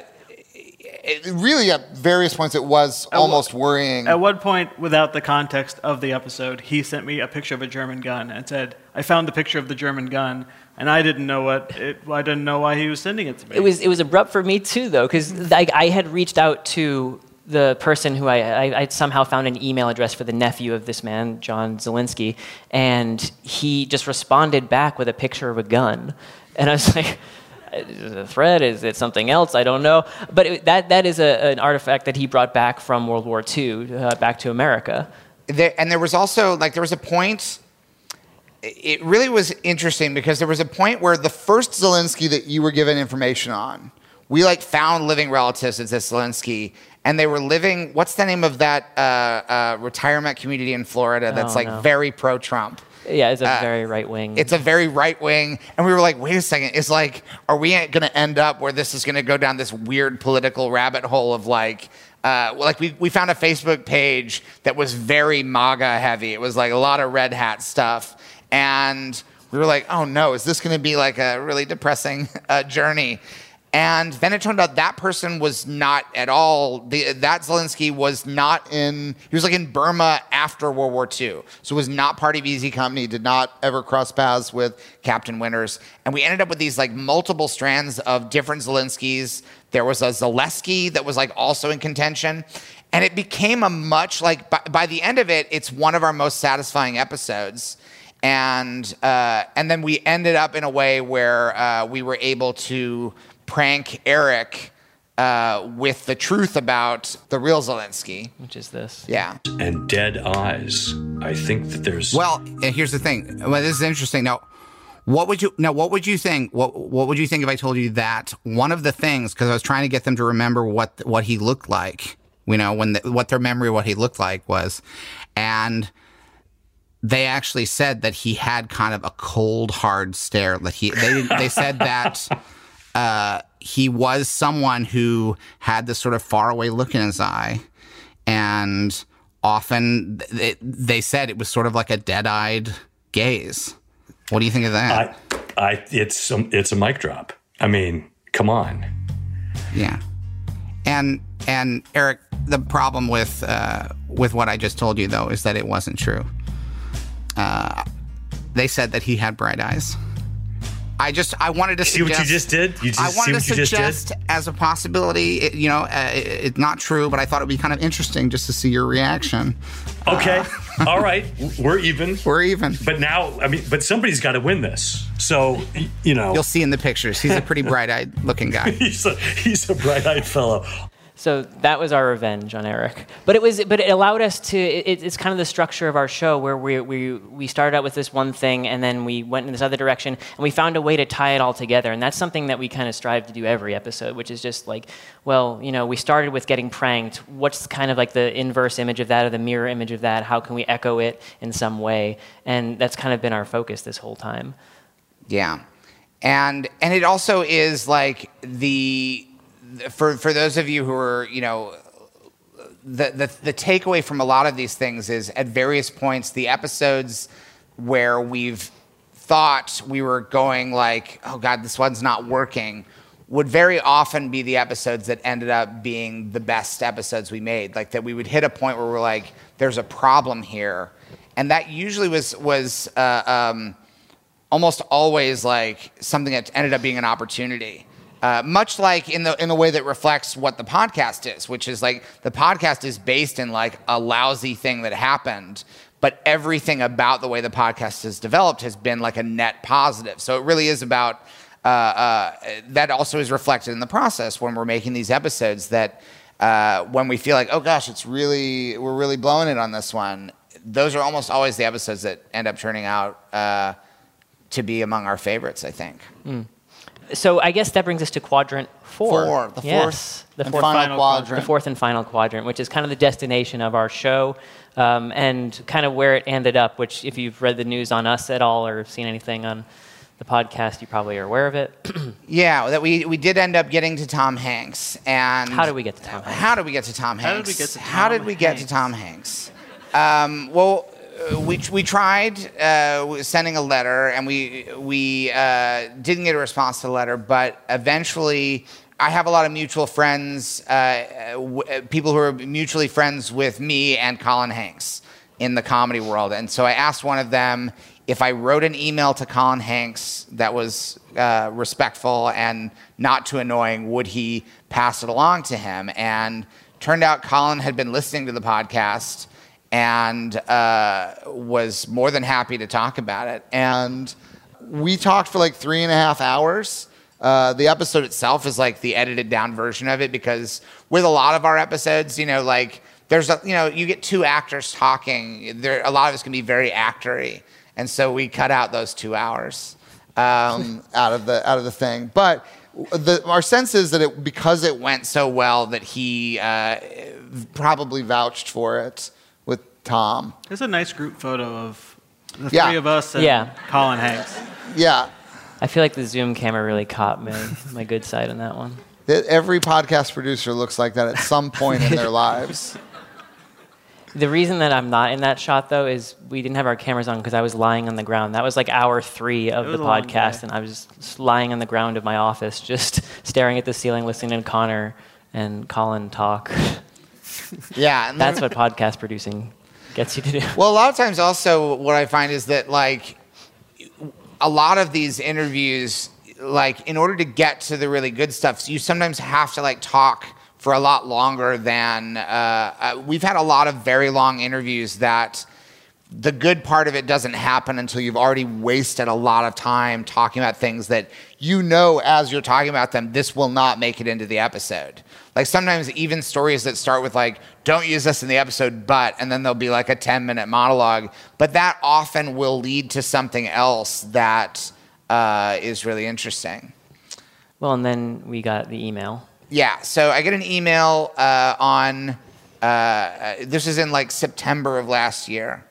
it, really at various points it was almost worrying. At one point, without the context of the episode, he sent me a picture of a German gun and said, I found the picture of the German gun, and I didn't know what it, I didn't know why he was sending it to me. It was it was abrupt for me too, though, because I, I had reached out to the person who I, I I somehow found an email address for the nephew of this man, John Zelensky, and he just responded back with a picture of a gun, and I was like, is it a threat? Is it something else? I don't know. But it, that that is a, an artifact that he brought back from World War Two uh, back to America. There, and there was also, like, there was a point, it really was interesting because there was a point where the first Zelensky that you were given information on we like found living relatives of Zelensky, and they were living. What's the name of that uh, uh, retirement community in Florida that's Oh, like no. very pro-Trump? Yeah, it's a Uh, very right wing. It's a very right wing, and we were like, wait a second, it's like, are we going to end up where this is going to go down this weird political rabbit hole of like, uh, well, like we we found a Facebook page that was very MAGA heavy. It was like a lot of red hat stuff, and we were like, oh no, is this going to be like a really depressing uh, journey? And then it turned out that person was not at all, the, that Zelensky was not in, he was like in Burma after World War Two. So was not part of Easy Company, did not ever cross paths with Captain Winters. And we ended up with these like multiple strands of different Zelenskys. There was a Zaleski that was like also in contention. And it became a much like, by, by the end of it, it's one of our most satisfying episodes. And, uh, and then we ended up in a way where uh, we were able to prank Eric uh, with the truth about the real Zelensky. Which is this. Yeah. And Dead Eyes. I think that there's... Well, and here's the thing. Well, this is interesting. Now, what would you now? What would you think? What What would you think if I told you that one of the things? Because I was trying to get them to remember what what he looked like. You know, when the, what their memory of what he looked like was, and they actually said that he had kind of a cold, hard stare. That he they they said that. Uh, he was someone who had this sort of faraway look in his eye, and often they, they said it was sort of like a dead-eyed gaze. What do you think of that? I, I, it's um, it's a mic drop. I mean, come on. Yeah, and and Eric, the problem with uh, with what I just told you though is that it wasn't true. Uh, they said that he had bright eyes. I just I wanted to See suggest, what you just did? You just I wanted see to what you just suggest did? as a possibility. It, you know, uh, it, it's not true, but I thought it would be kind of interesting just to see your reaction. Okay, all right, we're even. We're even. But now, I mean, but somebody's got to win this. So, y- you know, You'll see in the pictures. He's a pretty bright-eyed looking guy. he's a he's a bright-eyed fellow. So that was our revenge on Eric. But it was, but it allowed us to. It, it's kind of the structure of our show where we we we started out with this one thing, and then we went in this other direction, and we found a way to tie it all together. And that's something that we kind of strive to do every episode, which is just like, well, you know, we started with getting pranked. What's kind of like the inverse image of that, or the mirror image of that? How can we echo it in some way? And that's kind of been our focus this whole time. Yeah. And and it also is like the for for those of you who are, you know, the the the takeaway from a lot of these things is at various points the episodes where we've thought we were going like, oh God, this one's not working, would very often be the episodes that ended up being the best episodes we made. Like that we would hit a point where we're like, there's a problem here. And that usually was was uh, um, almost always like something that ended up being an opportunity. Uh, much like in the in the way that reflects what the podcast is, which is like the podcast is based in like a lousy thing that happened, but everything about the way the podcast has developed has been like a net positive. So it really is about uh, uh, that. Also is reflected in the process when we're making these episodes. That uh, when we feel like, oh gosh, it's really we're really blowing it on this one. Those are almost always the episodes that end up turning out uh, to be among our favorites, I think. Mm. So I guess that brings us to quadrant four. Four, the Yes, fourth the and fourth final quadrant. The fourth and final quadrant, which is kind of the destination of our show, um, and kind of where it ended up. Which, if you've read the news on us at all or seen anything on the podcast, you probably are aware of it. Yeah, that we we did end up getting to Tom Hanks. And How did we get to Tom Hanks? How did we get to Tom How Hanks? did we get to How did Tom we get to Hanks? Tom Hanks? Um, well, uh, we we tried uh, sending a letter, and we we uh, didn't get a response to the letter. But eventually, I have a lot of mutual friends, uh, w- people who are mutually friends with me and Colin Hanks in the comedy world, and so I asked one of them if I wrote an email to Colin Hanks that was uh, respectful and not too annoying, would he pass it along to him? And turned out Colin had been listening to the podcast and uh, was more than happy to talk about it. And we talked for like three and a half hours. Uh, the episode itself is like the edited down version of it, because with a lot of our episodes, you know, like there's a, you know, you get two actors talking. There, a lot of it's can be very actory, and so we cut out those two hours um, out of the out of the thing. But the, our sense is that it, because it went so well that he uh, probably vouched for it with Tom. There's a nice group photo of the Yeah. three of us and Yeah. Colin Hanks. Yeah. I feel like the Zoom camera really caught my, my good side on that one. That every podcast producer looks like that at some point in their lives. The reason that I'm not in that shot, though, is we didn't have our cameras on because I was lying on the ground. That was like hour three of It the was a long podcast, day. and I was just lying on the ground of my office, just staring at the ceiling, listening to Connor and Colin talk. Yeah. And That's then- what podcast producing gets you to do. Well, a lot of times also what I find is that, like, a lot of these interviews, like, in order to get to the really good stuff, you sometimes have to, like, talk for a lot longer than, uh, uh, we've had a lot of very long interviews that the good part of it doesn't happen until you've already wasted a lot of time talking about things that you know as you're talking about them, this will not make it into the episode. Like sometimes even stories that start with like, don't use this in the episode, but, and then there'll be like a ten minute monologue, but that often will lead to something else that uh, is really interesting. Well, and then we got the email. Yeah, so I get an email uh, on, uh, this is in like September of last year,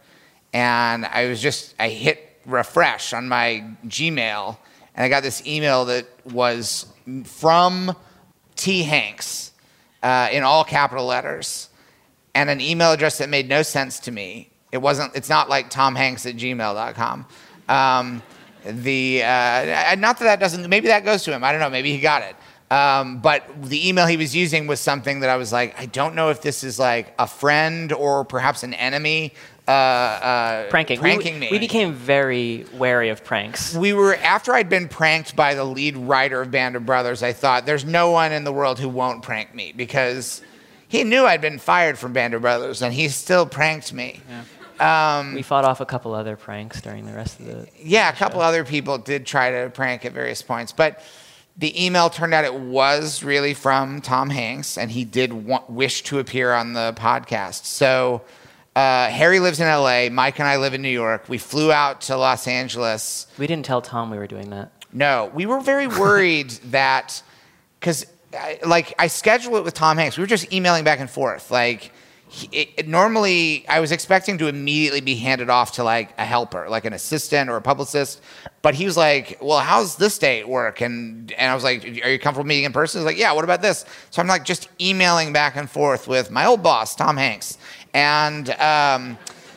and I was just, I hit refresh on my Gmail, and I got this email that was from T. Hanks uh, in all capital letters, and an email address that made no sense to me. It wasn't, it's not like tomhanks at gmail dot com. Um, the, uh, not that that doesn't, maybe that goes to him, I don't know, maybe he got it. Um, but the email he was using was something that I was like, I don't know if this is like a friend or perhaps an enemy uh, uh, Pranking. pranking we, me. We became very wary of pranks. We were, after I'd been pranked by the lead writer of Band of Brothers, I thought, there's no one in the world who won't prank me, because he knew I'd been fired from Band of Brothers, and he still pranked me. Yeah. Um, we fought off a couple other pranks during the rest of the yeah, a couple other people did try to prank at various points, but the email turned out it was really from Tom Hanks, and he did want, wish to appear on the podcast. So uh, Harry lives in L A, Mike and I live in New York. We flew out to Los Angeles. We didn't tell Tom we were doing that. No, we were very worried that, because like I scheduled it with Tom Hanks. We were just emailing back and forth. Like he, it, it, normally I was expecting to immediately be handed off to like a helper, like an assistant or a publicist. But he was like, well, how's this date work? And and I was like, are you comfortable meeting in person? He's like, yeah, what about this? So I'm like just emailing back and forth with my old boss, Tom Hanks. And um,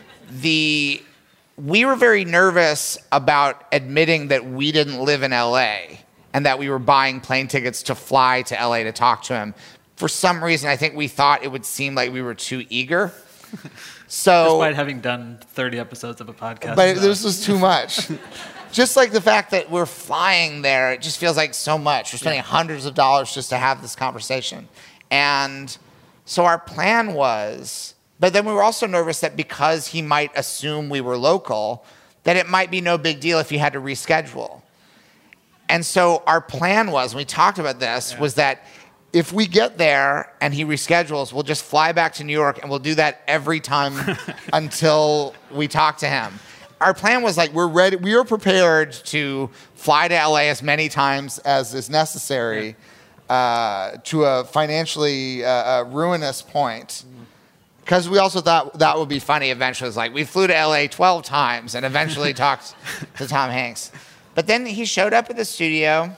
the we were very nervous about admitting that we didn't live in L A and that we were buying plane tickets to fly to L A to talk to him. For some reason, I think we thought it would seem like we were too eager. So, despite having done thirty episodes of a podcast. But this was too much. Just like the fact that we're flying there, it just feels like so much. We're spending yeah. hundreds of dollars just to have this conversation. And so our plan was, but then we were also nervous that because he might assume we were local, that it might be no big deal if he had to reschedule. And so our plan was, when we talked about this, yeah. was that if we get there and he reschedules, we'll just fly back to New York, and we'll do that every time until we talk to him. Our plan was like, we're ready, we are prepared to fly to L A as many times as is necessary uh, to a financially uh, uh, ruinous point. Because we also thought that would be funny eventually. It's like, we flew to L A twelve times and eventually talked to Tom Hanks. But then he showed up at the studio,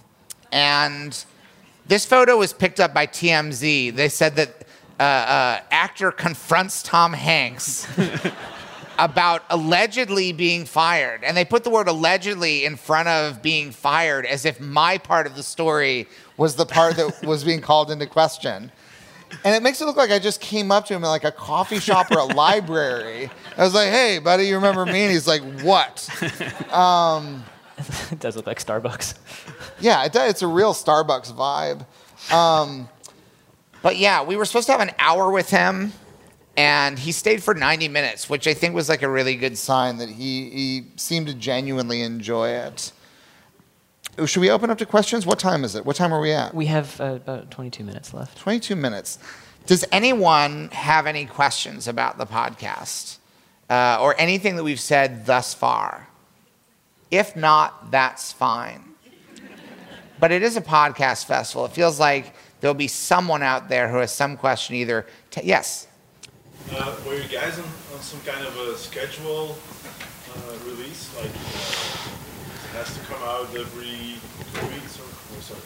and this photo was picked up by T M Z. They said that uh, uh, actor confronts Tom Hanks about allegedly being fired. And they put the word allegedly in front of being fired as if my part of the story was the part that was being called into question. And it makes it look like I just came up to him in like a coffee shop or a library. I was like, hey, buddy, you remember me? And he's like, what? Um, it does look like Starbucks. Yeah, it does. It's a real Starbucks vibe. Um, but yeah, we were supposed to have an hour with him, and he stayed for ninety minutes, which I think was like a really good sign that he, he seemed to genuinely enjoy it. Should we open up to questions? What time is it? What time are we at? We have uh, about twenty-two minutes left. twenty-two minutes. Does anyone have any questions about the podcast uh, or anything that we've said thus far? If not, that's fine. but it is a podcast festival. It feels like there'll be someone out there who has some question either. T- yes? Uh, were you guys on, on some kind of a schedule uh, release? Like, uh, it has to come out every two weeks or, or sorry?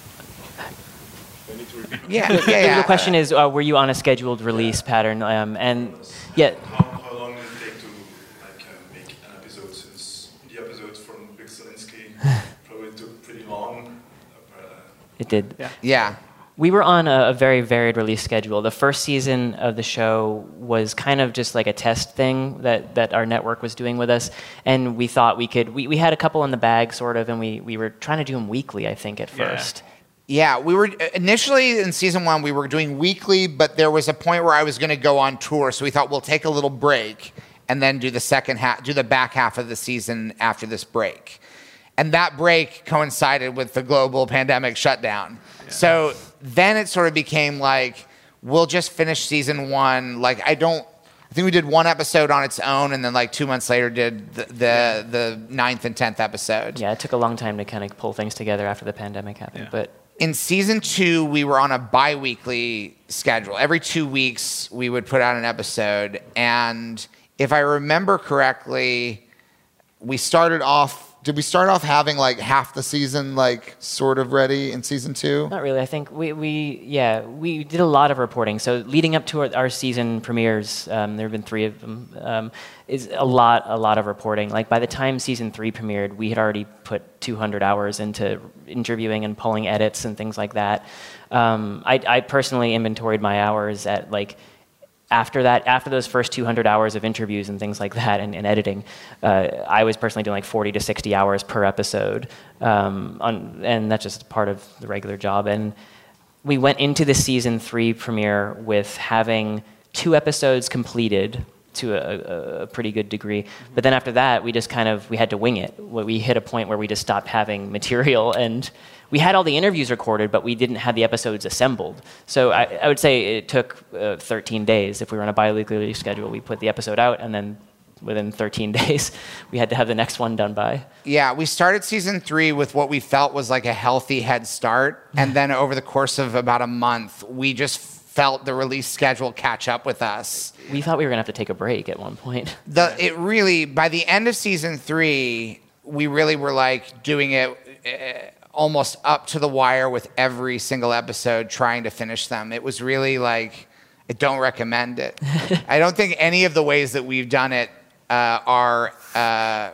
I need to repeat. Yeah, yeah, yeah. The question is, uh, were you on a scheduled release yeah. pattern? Um, and yeah. How, how long did it take to like uh, make an episode? Since the episodes from Rick Zelinsky probably took pretty long. Uh, it did. Yeah. Yeah. We were on a, a very varied release schedule. The first season of the show was kind of just like a test thing that, that our network was doing with us, and we thought we could. We, we had a couple in the bag, sort of, and we, we were trying to do them weekly, I think, at first. Yeah. Yeah, we were initially in season one, we were doing weekly, but there was a point where I was going to go on tour. So we thought we'll take a little break and then do the second half, do the back half of the season after this break. And that break coincided with the global pandemic shutdown. Yeah. So then it sort of became like, we'll just finish season one. Like, I don't, I think we did one episode on its own, and then like two months later did the the, yeah. the ninth and tenth episode. Yeah, it took a long time to kind of pull things together after the pandemic happened, yeah. but. In season two, we were on a bi-weekly schedule. Every two weeks, we would put out an episode. And if I remember correctly, we started off, did we start off having like half the season like sort of ready in season two? Not really. I think we, we yeah, we did a lot of reporting. So leading up to our, our season premieres, um, there have been three of them, um, is a lot, a lot of reporting. Like by the time season three premiered, we had already put two hundred hours into interviewing and pulling edits and things like that. Um, I, I personally inventoried my hours at like, after that, after those first two hundred hours of interviews and things like that and, and editing, uh, I was personally doing like forty to sixty hours per episode. Um, on, and that's just part of the regular job. And we went into the season three premiere with having two episodes completed to a, a pretty good degree. But then after that, we just kind of, we had to wing it. We hit a point where we just stopped having material, and we had all the interviews recorded, but we didn't have the episodes assembled. So I, I would say it took uh, thirteen days. If we were on a bi-weekly schedule, we put the episode out, and then within thirteen days, we had to have the next one done by. Yeah, we started season three with what we felt was like a healthy head start. And then over the course of about a month, we just felt the release schedule catch up with us. We thought we were going to have to take a break at one point. The, it really, by the end of season three, we really were like doing it uh, almost up to the wire with every single episode, trying to finish them. It was really like, I don't recommend it. I don't think any of the ways that we've done it uh, are uh,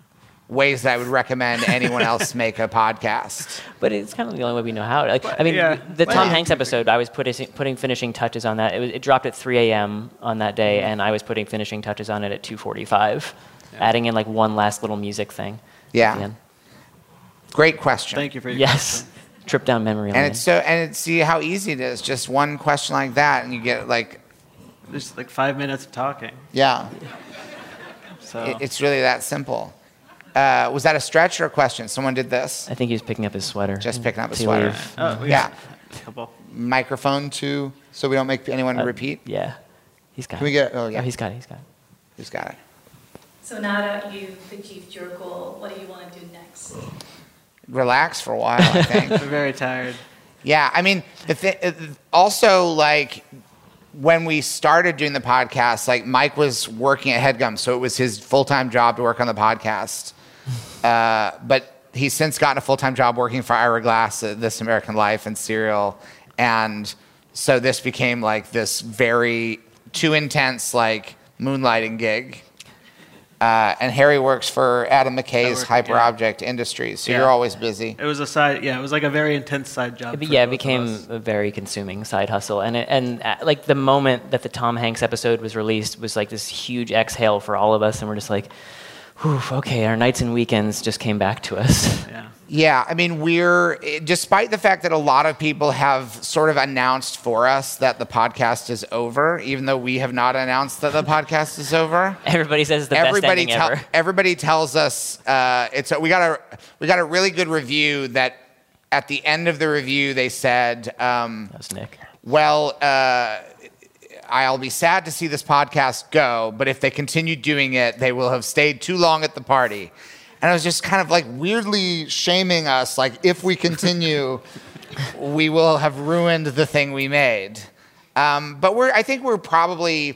ways that I would recommend anyone else make a podcast. But it's kind of the only way we know how. Like, I mean, yeah. the Tom yeah. Hanks episode, I was putting putting finishing touches on that. It, was, it dropped at three a.m. on that day, and I was putting finishing touches on it at two forty-five, yeah. adding in like one last little music thing. Yeah. Great question. Thank you for your yes. question. Trip down memory lane. And it's so, and it's, see how easy it is. Just one question like that, and you get like, just like five minutes of talking. Yeah. So it, it's really that simple. Uh, was that a stretch or a question? Someone did this? I think he was picking up his sweater. Just picking up his sweater. Oh, yeah. Couple. Microphone too, so we don't make anyone uh, repeat. Yeah. He's got Can it. we get? Oh yeah. Oh, he's got it. He's got it. Who's got it? So now that you've achieved your goal, what do you want to do next? Relax for a while, I think. We're very tired. Yeah, I mean, the th- also like when we started doing the podcast, like Mike was working at HeadGum, so it was his full-time job to work on the podcast. Uh, but he's since gotten a full-time job working for Ira Glass, uh, This American Life, and Serial, and so this became like this very too intense like moonlighting gig. Uh, and Harry works for Adam McKay's Hyperobject yeah. Industries, so yeah. you're always busy. It was a side, yeah, it was like a very intense side job. It, yeah, it became a very consuming side hustle, and it, and uh, like the moment that the Tom Hanks episode was released was like this huge exhale for all of us, and we're just like, whew, okay, our nights and weekends just came back to us. Yeah. Yeah, I mean, we're, despite the fact that a lot of people have sort of announced for us that the podcast is over, even though we have not announced that the podcast is over. Everybody says it's the everybody best ending te- ever. Everybody tells us uh, it's a, we got a we got a really good review that at the end of the review they said, um, that was Nick. Well, uh, I'll be sad to see this podcast go, but if they continue doing it, they will have stayed too long at the party. And it was just kind of like weirdly shaming us, like if we continue, we will have ruined the thing we made. Um, but we're, I think we're probably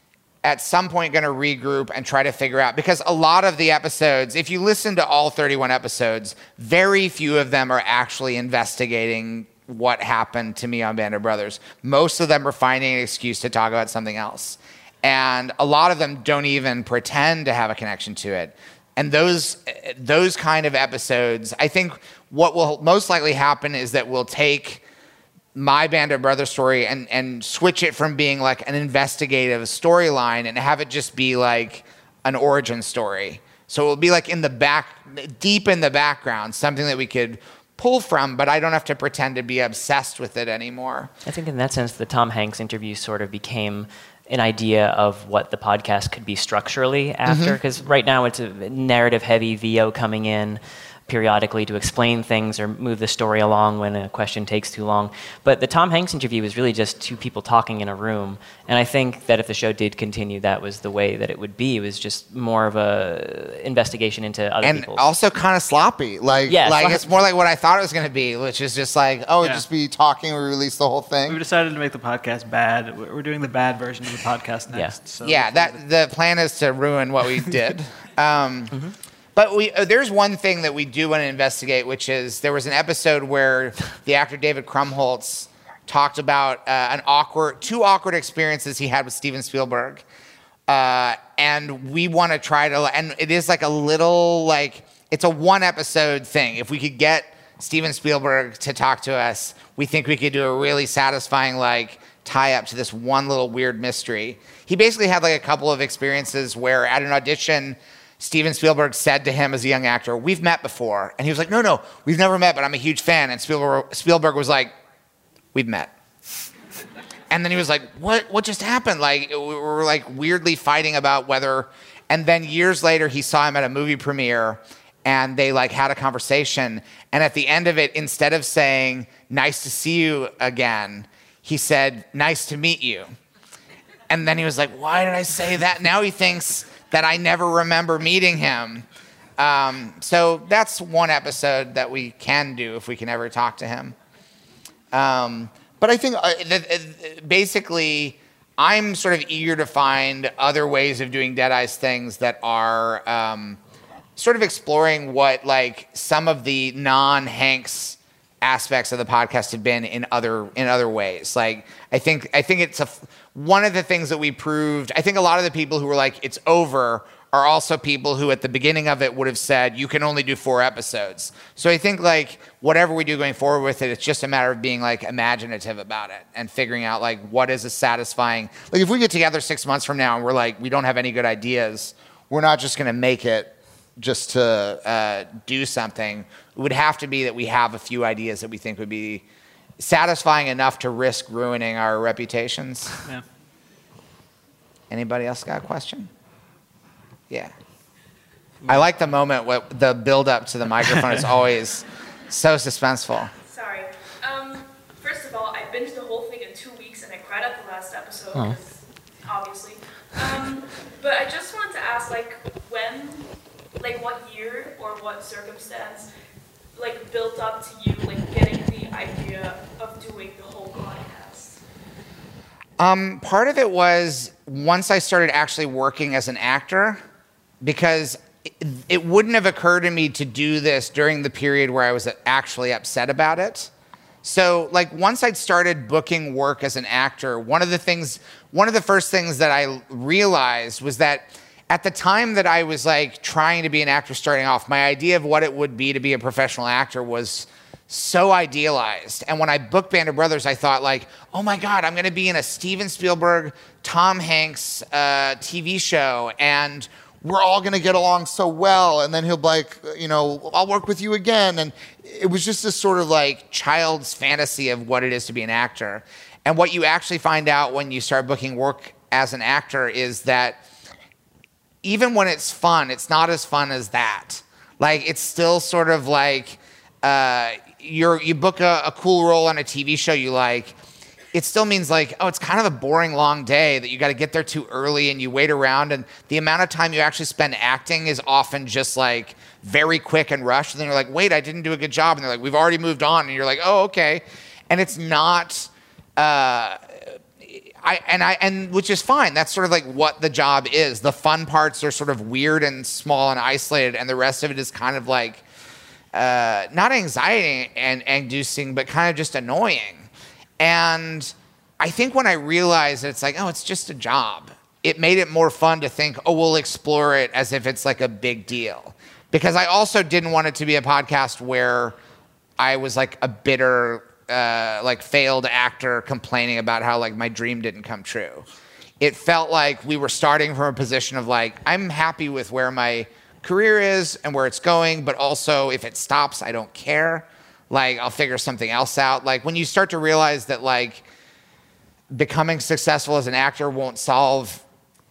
at some point going to regroup and try to figure out, because a lot of the episodes, if you listen to all thirty-one episodes, very few of them are actually investigating what happened to me on Band of Brothers. Most of them are finding an excuse to talk about something else. And a lot of them don't even pretend to have a connection to it. And those those kind of episodes, I think what will most likely happen is that we'll take my Band of Brothers story and, and switch it from being like an investigative storyline and have it just be like an origin story. So it will be like in the back, deep in the background, something that we could pull from, but I don't have to pretend to be obsessed with it anymore. I think in that sense, the Tom Hanks interview sort of became an idea of what the podcast could be structurally after, because mm-hmm. right now it's a narrative-heavy V O coming in periodically to explain things or move the story along when a question takes too long. But the Tom Hanks interview was really just two people talking in a room, and I think that if the show did continue, that was the way that it would be. It was just more of a investigation into other and people's... And also kind of sloppy. Like, yeah, like sl- it's more like what I thought it was going to be, which is just like, oh, Yeah. just be talking, we release the whole thing. We decided to make the podcast bad. We're doing the bad version of the podcast next. Yeah, So yeah that the plan is to ruin what we did. um, mm-hmm. But we, uh, there's one thing that we do want to investigate, which is there was an episode where the actor David Krumholtz talked about uh, an awkward, two awkward experiences he had with Steven Spielberg. Uh, and we want to try to, and it is like a little, like, it's a one episode thing. If we could get Steven Spielberg to talk to us, we think we could do a really satisfying, like, tie up to this one little weird mystery. He basically had like a couple of experiences where at an audition, Steven Spielberg said to him as a young actor, "We've met before." And he was like, no, no, we've never met, but I'm a huge fan. And Spielberg, Spielberg was like, "We've met." And then he was like, what What just happened? Like, we were like weirdly fighting about whether, and then years later, he saw him at a movie premiere and they like had a conversation. And at the end of it, instead of saying, "Nice to see you again," he said, "Nice to meet you." And then he was like, why did I say that? Now he thinks that I never remember meeting him. Um, so that's one episode that we can do if we can ever talk to him. Um, but I think uh, th- th- basically I'm sort of eager to find other ways of doing Dead Eyes things that are um, sort of exploring what like some of the non-Hanks aspects of the podcast have been in other in other ways. Like I think I think it's a one of the things that we proved. I think a lot of the people who were like it's over are also people who at the beginning of it would have said you can only do four episodes. So I think like whatever we do going forward with it, it's just a matter of being like imaginative about it and figuring out like what is a satisfying. Like if we get together six months from now and we're like we don't have any good ideas, we're not just going to make it just to uh, do something. It would have to be that we have a few ideas that we think would be satisfying enough to risk ruining our reputations. Yeah. Anybody else got a question? Yeah. I like the moment, what the build up to the microphone is always so suspenseful. Sorry. Um, first of all, I binged the whole thing in two weeks and I cried at the last episode, Oh. 'cause obviously. Um, but I just wanted to ask, like, when, like, what year or what circumstance, like, built up to you, like, getting the idea of doing the whole podcast? Um, part of it was once I started actually working as an actor, because it, it wouldn't have occurred to me to do this during the period where I was actually upset about it. So, like, once I'd started booking work as an actor, one of the things, one of the first things that I realized was that at the time that I was, like, trying to be an actor starting off, my idea of what it would be to be a professional actor was so idealized. And when I booked Band of Brothers, I thought, like, oh, my God, I'm going to be in a Steven Spielberg, Tom Hanks uh, T V show, and we're all going to get along so well. And then he'll be like, you know, I'll work with you again. And it was just this sort of like child's fantasy of what it is to be an actor. And what you actually find out when you start booking work as an actor is that even when it's fun, it's not as fun as that. Like, it's still sort of like uh, you're, you book a, a cool role on a T V show you like, it still means like, oh, it's kind of a boring long day that you got to get there too early and you wait around. And the amount of time you actually spend acting is often just like very quick and rushed. And then you're like, wait, I didn't do a good job. And they're like, we've already moved on. And you're like, oh, okay. And it's not, uh, I, and I, and which is fine. That's sort of like what the job is. The fun parts are sort of weird and small and isolated. And the rest of it is kind of like, uh, not anxiety and inducing, but kind of just annoying. And I think when I realized that it's like, oh, it's just a job, it made it more fun to think, oh, we'll explore it as if it's like a big deal. Because I also didn't want it to be a podcast where I was like a bitter, uh, like failed actor complaining about how like my dream didn't come true. It felt like we were starting from a position of like, I'm happy with where my career is and where it's going, but also if it stops, I don't care. Like, I'll figure something else out. Like, when you start to realize that like becoming successful as an actor won't solve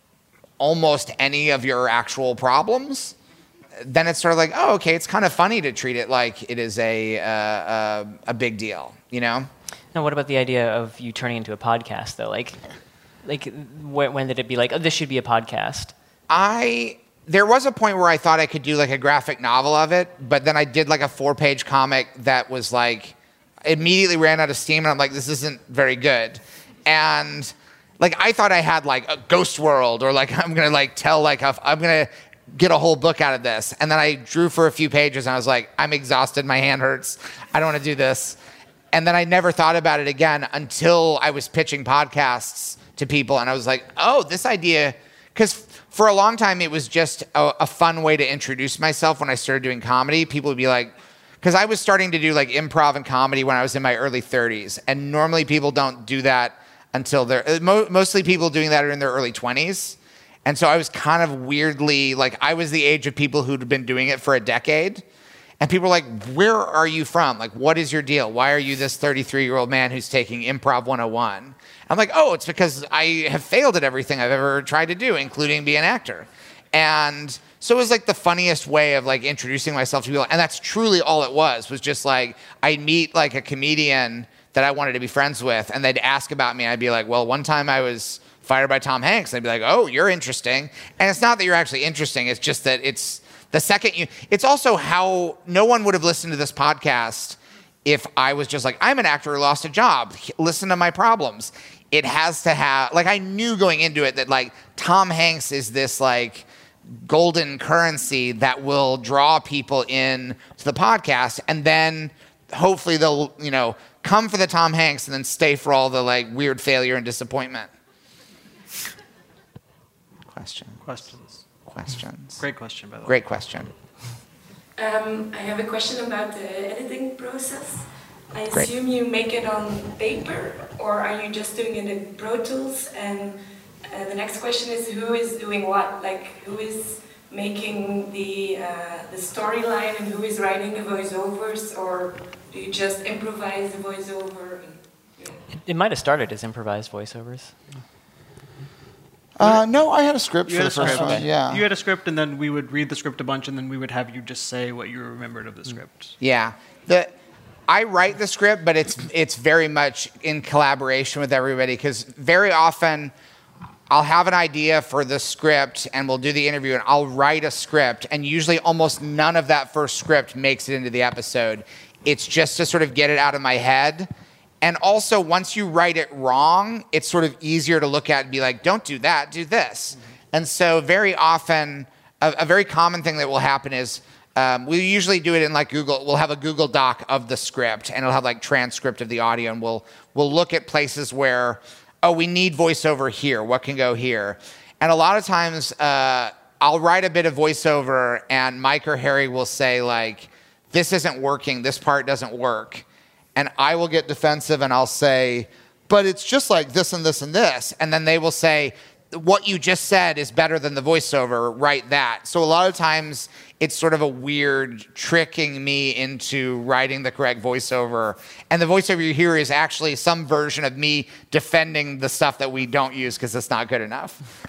almost any of your actual problems, then it's sort of like, oh, okay, it's kind of funny to treat it like it is a uh, uh, a big deal, you know? Now, what about the idea of you turning into a podcast, though? Like, like when, when did it be like, oh, this should be a podcast? I there was a point where I thought I could do like a graphic novel of it, but then I did like a four-page comic that was like immediately ran out of steam, and I'm like, this isn't very good. And like I thought I had like a ghost world, or like I'm gonna like tell like a, I'm gonna get a whole book out of this. And then I drew for a few pages and I was like, I'm exhausted, my hand hurts, I don't want to do this. And then I never thought about it again until I was pitching podcasts to people, and I was like, oh, this idea, because for a long time it was just a, a fun way to introduce myself. When I started doing comedy, people would be like, because I was starting to do like improv and comedy when I was in my early thirties, and normally people don't do that until they're, mostly people doing that are in their early twenties. And so I was kind of weirdly, like, I was the age of people who'd been doing it for a decade. And people were like, where are you from? Like, what is your deal? Why are you this thirty-three-year-old man who's taking Improv one oh one? I'm like, oh, it's because I have failed at everything I've ever tried to do, including be an actor. And so it was like the funniest way of like introducing myself to people. And that's truly all it was, was just like, I'd meet like a comedian that I wanted to be friends with, and they'd ask about me. I'd be like, well, one time I was fired by Tom Hanks. They'd be like, oh, you're interesting. And it's not that you're actually interesting. It's just that it's the second you, it's also how no one would have listened to this podcast if I was just like, I'm an actor who lost a job. Listen to my problems. It has to have, like, I knew going into it that like Tom Hanks is this like golden currency that will draw people in to the podcast. And then hopefully they'll, you know, come for the Tom Hanks and then stay for all the like weird failure and disappointment. Question. Questions. Questions. Great question, by the way. Great question. Um, I have a question about the editing process. I Great. assume you make it on paper, or are you just doing it in Pro Tools? And uh, the next question is, who is doing what? Like, who is making the uh, the storyline, and who is writing the voiceovers, or do you just improvise the voiceover? And, yeah. It, it might have started as improvised voiceovers. Uh, no, I had a script You for had the a first script. one. Yeah. You had a script, and then we would read the script a bunch, and then we would have you just say what you remembered of the script. Yeah. The I write the script, but it's it's very much in collaboration with everybody, because very often I'll have an idea for the script and we'll do the interview and I'll write a script, and usually almost none of that first script makes it into the episode. It's just to sort of get it out of my head. And also, once you write it wrong, it's sort of easier to look at and be like, don't do that, do this. Mm-hmm. And so very often, a, a very common thing that will happen is um, we usually do it in like Google. We'll have a Google Doc of the script, and it'll have like transcript of the audio, and we'll we'll look at places where, oh, we need voiceover here. What can go here? And a lot of times, uh, I'll write a bit of voiceover, and Mike or Harry will say like, this isn't working. This part doesn't work. And I will get defensive and I'll say, but it's just like this and this and this. And then they will say, what you just said is better than the voiceover, write that. So a lot of times it's sort of a weird tricking me into writing the correct voiceover. And the voiceover you hear is actually some version of me defending the stuff that we don't use because it's not good enough.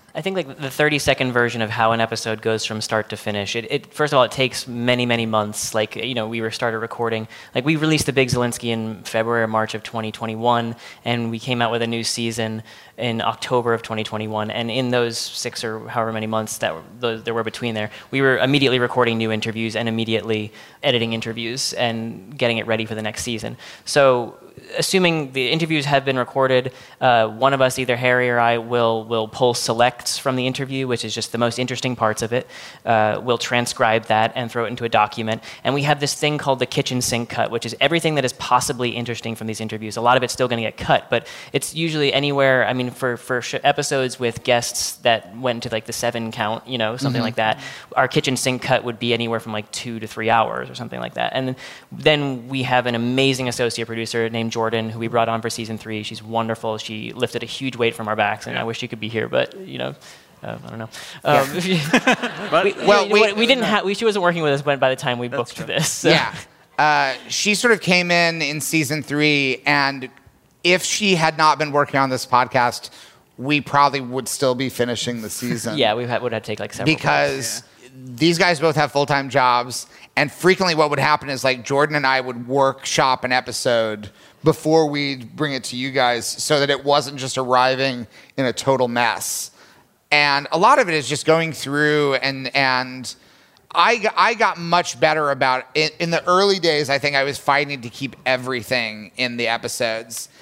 I think like the thirty second version of how an episode goes from start to finish. It, it first of all, it takes many, many months. Like, you know, we were started recording, like we released The Big Zelensky in February or March of twenty twenty-one, and we came out with a new season in October of twenty twenty-one. And in those six or however many months that were, those, there were between there, we were immediately recording new interviews and immediately editing interviews and getting it ready for the next season. So assuming the interviews have been recorded, uh, one of us, either Harry or I, will will pull selects from the interview, which is just the most interesting parts of it. Uh, we'll transcribe that and throw it into a document. And we have this thing called the kitchen sink cut, which is everything that is possibly interesting from these interviews. A lot of it's still going to get cut, but it's usually anywhere, I mean, for, for sh- episodes with guests that went to like the seven count, you know, something Mm-hmm. like that, our kitchen sink cut would be anywhere from like two to three hours or something like that. And then we have an amazing associate producer named Jordan, who we brought on for season three. She's wonderful. She lifted a huge weight from our backs, and I wish she could be here, but you know, uh, I don't know. Um, Yeah. if you- But- we, well, we, we- we didn't have. We, she wasn't working with us when, by the time we booked this. So. Yeah. Uh, she sort of came in in season three, and if she had not been working on this podcast, we probably would still be finishing the season. Yeah, we had, would have to take like several. Because these guys both have full-time jobs, and frequently what would happen is like Jordan and I would workshop an episode before we bring it to you guys so that it wasn't just arriving in a total mess. And a lot of it is just going through and and I got, I got much better about it. In the early days, I think I was fighting to keep everything in the episodes.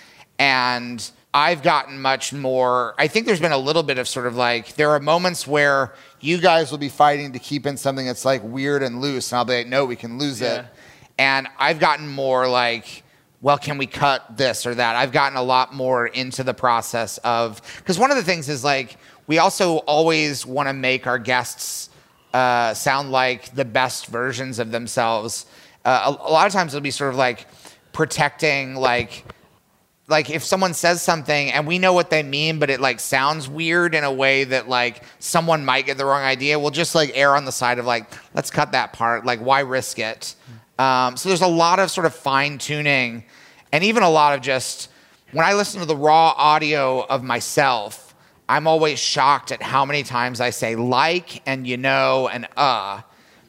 And I've gotten much more, I think there's been a little bit of sort of like, there are moments where you guys will be fighting to keep in something that's like weird and loose, and I'll be like, no, we can lose Yeah. it. And I've gotten more like, well, can we cut this or that? I've gotten a lot more into the process of, because one of the things is like, we also always want to make our guests uh, sound like the best versions of themselves. Uh, a, a lot of times it'll be sort of like protecting, like, like if someone says something and we know what they mean, but it like sounds weird in a way that like someone might get the wrong idea, we'll just like err on the side of like, let's cut that part. Like, why risk it? Um, so there's a lot of sort of fine tuning, and even a lot of just, when I listen to the raw audio of myself, I'm always shocked at how many times I say like and you know and uh.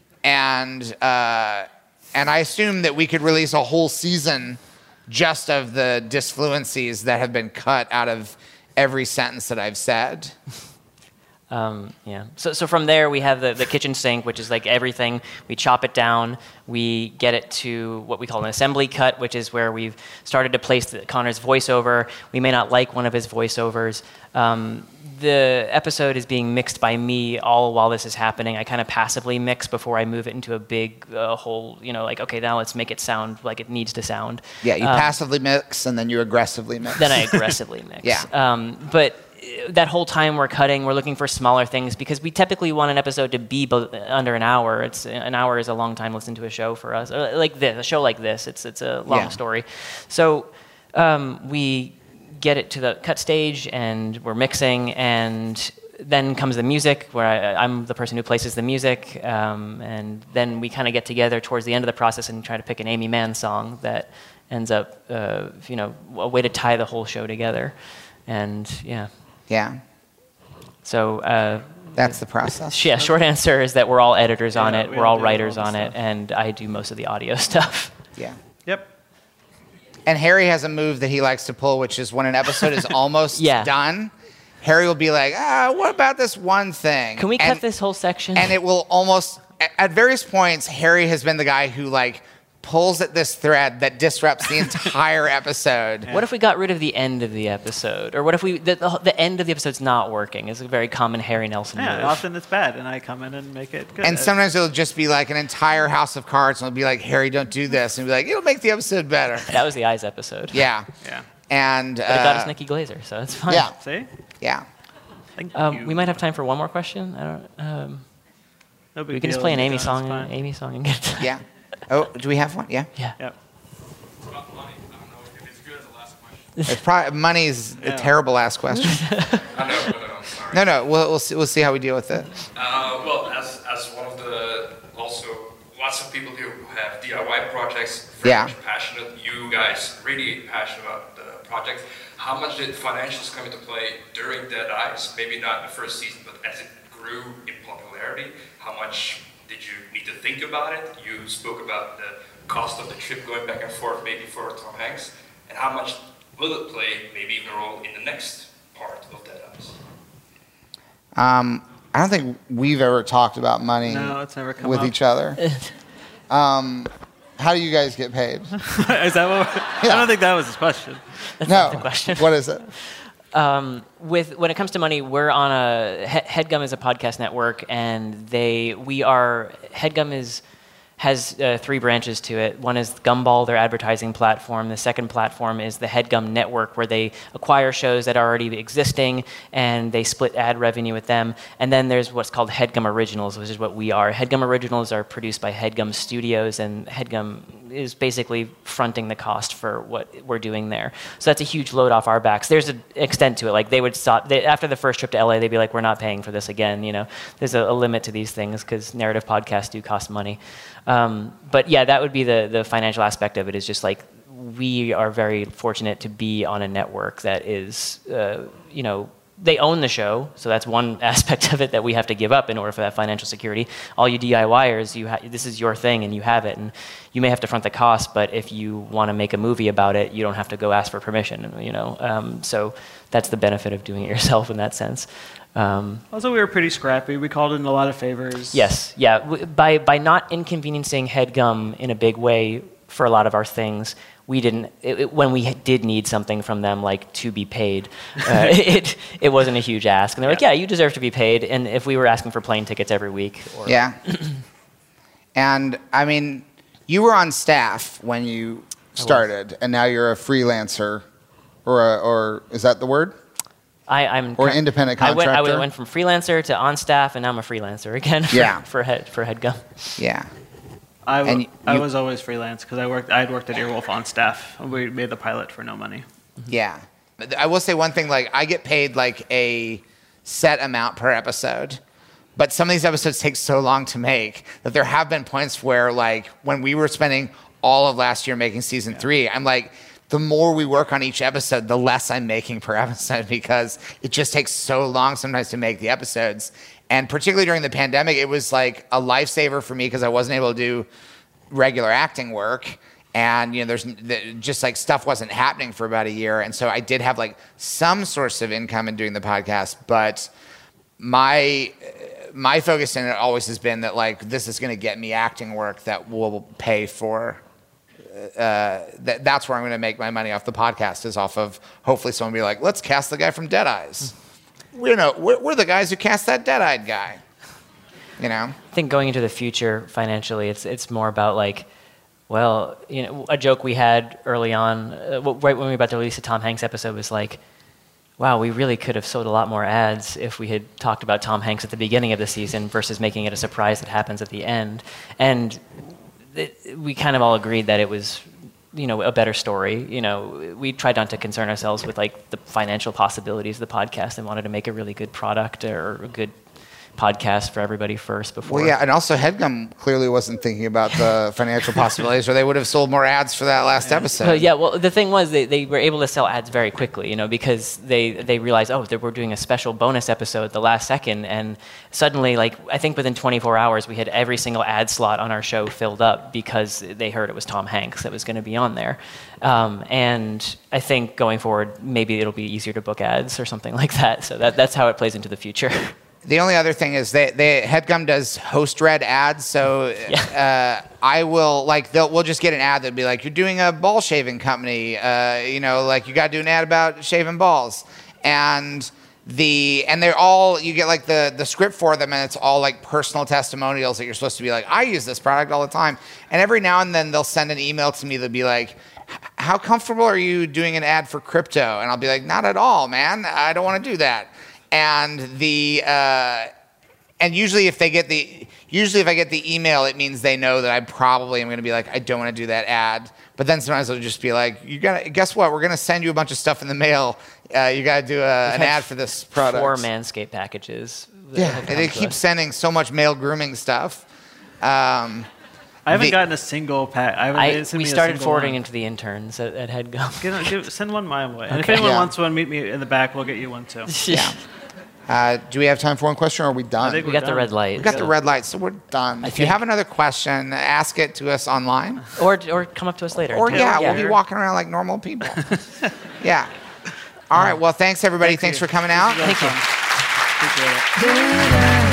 And, uh, and I assume that we could release a whole season just of the disfluencies that have been cut out of every sentence that I've said. Um, yeah. So, so from there we have the, the kitchen sink, which is like everything. We chop it down. We get it to what we call an assembly cut, which is where we've started to place the, Connor's voiceover. We may not like one of his voiceovers. Um, the episode is being mixed by me all while this is happening. I kind of passively mix before I move it into a big uh, whole, you know, like, okay, now let's make it sound like it needs to sound. Yeah, you Um, passively mix and then you aggressively mix. Then I aggressively mix. Yeah. Um, but that whole time we're cutting, we're looking for smaller things because we typically want an episode to be bo- under an hour. It's an hour is a long time to listen to a show for us. Or like this, a show like this, it's it's a long Yeah. story. So um, we get it to the cut stage and we're mixing, and then comes the music, where I, I'm the person who places the music, um, and then we kind of get together towards the end of the process and try to pick an Amy Mann song that ends up, uh, you know, a way to tie the whole show together. And yeah. Yeah. So uh, that's the process. Yeah. Short answer is that we're all editors on Yeah, it. we We're all all do writers all the on it, stuff. and I do most of the audio stuff. Yeah. Yep. And Harry has a move that he likes to pull, which is when an episode is almost Yeah. done, Harry will be like, ah, what about this one thing? Can we and, cut this whole section? And it will almost, at- at various points, Harry has been the guy who like pulls at this thread that disrupts the entire episode. What if we got rid of the end of the episode? Or what if we the, the, the end of the episode's not working? It's a very common Harry Nelson Yeah, move. often it's bad, and I come in and make it good. And sometimes it'll just be like an entire house of cards, and it'll be like, Harry, don't do this. And be like, it'll make the episode better. That was the Eyes episode. Yeah. Yeah. And But it got uh, us Nikki Glazer, so it's fine. yeah. See? Yeah. Thank Um, you. we might have time for one more question. I don't. Um, No big we can just deal. play an It's Amy fine. song, and Amy song, and get done. Yeah. Oh, do we have one? Yeah. Yeah. Yep. It's probably, money's Yeah. a terrible last question. I know, but I'm sorry. No, no. We'll we'll see, we'll see how we deal with it. Uh, well, as, as one of the, also, lots of people who have D I Y projects, very Yeah. much passionate, you guys really passionate about the project. How much did financials come into play during Dead Eyes? Maybe not in the first season, but as it grew in popularity, how much did you need to think about it? You spoke about the cost of the trip going back and forth, maybe for Tom Hanks, and how much will it play, maybe even a role in the next part of Dead Eyes? Um, I don't think we've ever talked about money no, it's never come with up. each other. um, how do you guys get paid? Is that what? Yeah. I don't think that was his question. That's no. not the question. What is it? Um, with when it comes to money, we're on a HeadGum is a podcast network, and they we are HeadGum is has uh, three branches to it. One is Gumball, their advertising platform. The second platform is the HeadGum Network, where they acquire shows that are already existing, and they split ad revenue with them. And then there's what's called HeadGum Originals, which is what we are. HeadGum Originals are produced by HeadGum Studios, and HeadGum is basically fronting the cost for what we're doing there. So that's a huge load off our backs. There's an extent to it. Like they would stop, they, after the first trip to L A, they'd be like, we're not paying for this again. You know, there's a, a limit to these things because narrative podcasts do cost money. Um, but yeah, that would be the, the financial aspect of it, is just like, we are very fortunate to be on a network that is, uh, you know, they own the show, so that's one aspect of it that we have to give up in order for that financial security. All you DIYers, you ha- this is your thing and you have it, and you may have to front the cost, but if you want to make a movie about it, you don't have to go ask for permission, you know. Um, so that's the benefit of doing it yourself in that sense. Um, also, we were pretty scrappy. We called in a lot of favors. Yes, yeah. W- by by not inconveniencing HeadGum in a big way for a lot of our things, we didn't, it, it, when we did need something from them, like to be paid, uh, it it wasn't a huge ask. And they're like, yeah, you deserve to be paid. And if we were asking for plane tickets every week. Or yeah. And I mean, you were on staff when you started, and now you're a freelancer, or a, or is that the word? I, I'm or independent contractor. I went, I went from freelancer to on staff, and now I'm a freelancer again. For, yeah. For head for HeadGum. Yeah. I, w- you, I was always freelance because I worked. I had worked at Earwolf on staff. We made the pilot for no money. Yeah, I will say one thing. Like, I get paid like a set amount per episode, but some of these episodes take so long to make that there have been points where, like, when we were spending all of last year making season yeah. three, I'm like, the more we work on each episode, the less I'm making per episode, because it just takes so long sometimes to make the episodes. And particularly during the pandemic, it was like a lifesaver for me because I wasn't able to do regular acting work. And, you know, there's just like stuff wasn't happening for about a year. And so I did have like some source of income in doing the podcast. But my my focus in it always has been that, like, this is going to get me acting work that will pay for, uh, that, that's where I'm going to make my money off the podcast, is off of hopefully someone will be like, let's cast the guy from Dead Eyes. You know, we're, we're the guys who cast that Dead-Eyed guy. You know, I think going into the future financially, it's it's more about like, well, you know, a joke we had early on, uh, right when we were about to release the Tom Hanks episode, was like, wow, we really could have sold a lot more ads if we had talked about Tom Hanks at the beginning of the season versus making it a surprise that happens at the end. And it, we kind of all agreed that it was, you know, a better story. You know, we tried not to concern ourselves with like the financial possibilities of the podcast, and wanted to make a really good product or a good podcast for everybody first before. Well, yeah, and also HeadGum clearly wasn't thinking about the financial possibilities, or they would have sold more ads for that last episode. Uh, yeah, well, the thing was they, they were able to sell ads very quickly, you know, because they, they realized, oh, they were doing a special bonus episode at the last second, and suddenly, like, I think within twenty-four hours, we had every single ad slot on our show filled up because they heard it was Tom Hanks that was going to be on there. Um, and I think going forward, maybe it'll be easier to book ads or something like that. So that, that's how it plays into the future. The only other thing is that they, HeadGum does host-read ads, so yeah. uh, I will, like, they'll, we'll just get an ad that'll be like, you're doing a ball shaving company, uh, you know, like, you got to do an ad about shaving balls. And the and they're all, you get, like, the, the script for them, and it's all, like, personal testimonials that you're supposed to be like, I use this product all the time. And every now and then they'll send an email to me that'll be like, how comfortable are you doing an ad for crypto? And I'll be like, not at all, man. I don't want to do that. And the uh, and usually if they get the usually if I get the email, it means they know that I probably am going to be like, I don't want to do that ad. But then sometimes they'll just be like, you got to guess what? We're going to send you a bunch of stuff in the mail. Uh, you got to do a, an ad for this product. Four Manscaped packages. Yeah, and they keep sending so much male grooming stuff. Um, I I haven't The- gotten a single pack. I haven't I, they sent we me a started single forwarding one. into the interns at, at HeadGum. Get, give, send one my way. And if Okay. anyone Yeah. wants one, meet me in the back. We'll get you one too. Yeah. Uh, do we have time for one question, or are we done? I think We we're got the done. red light. We got the red light, so we're done. if you think- have another question, ask it to us online. Or, or come up to us later. Or and yeah, tell- we'll be walking around like normal people. Yeah. All right. Well, thanks everybody. Thank thanks you. for coming out. Thank you. Appreciate it.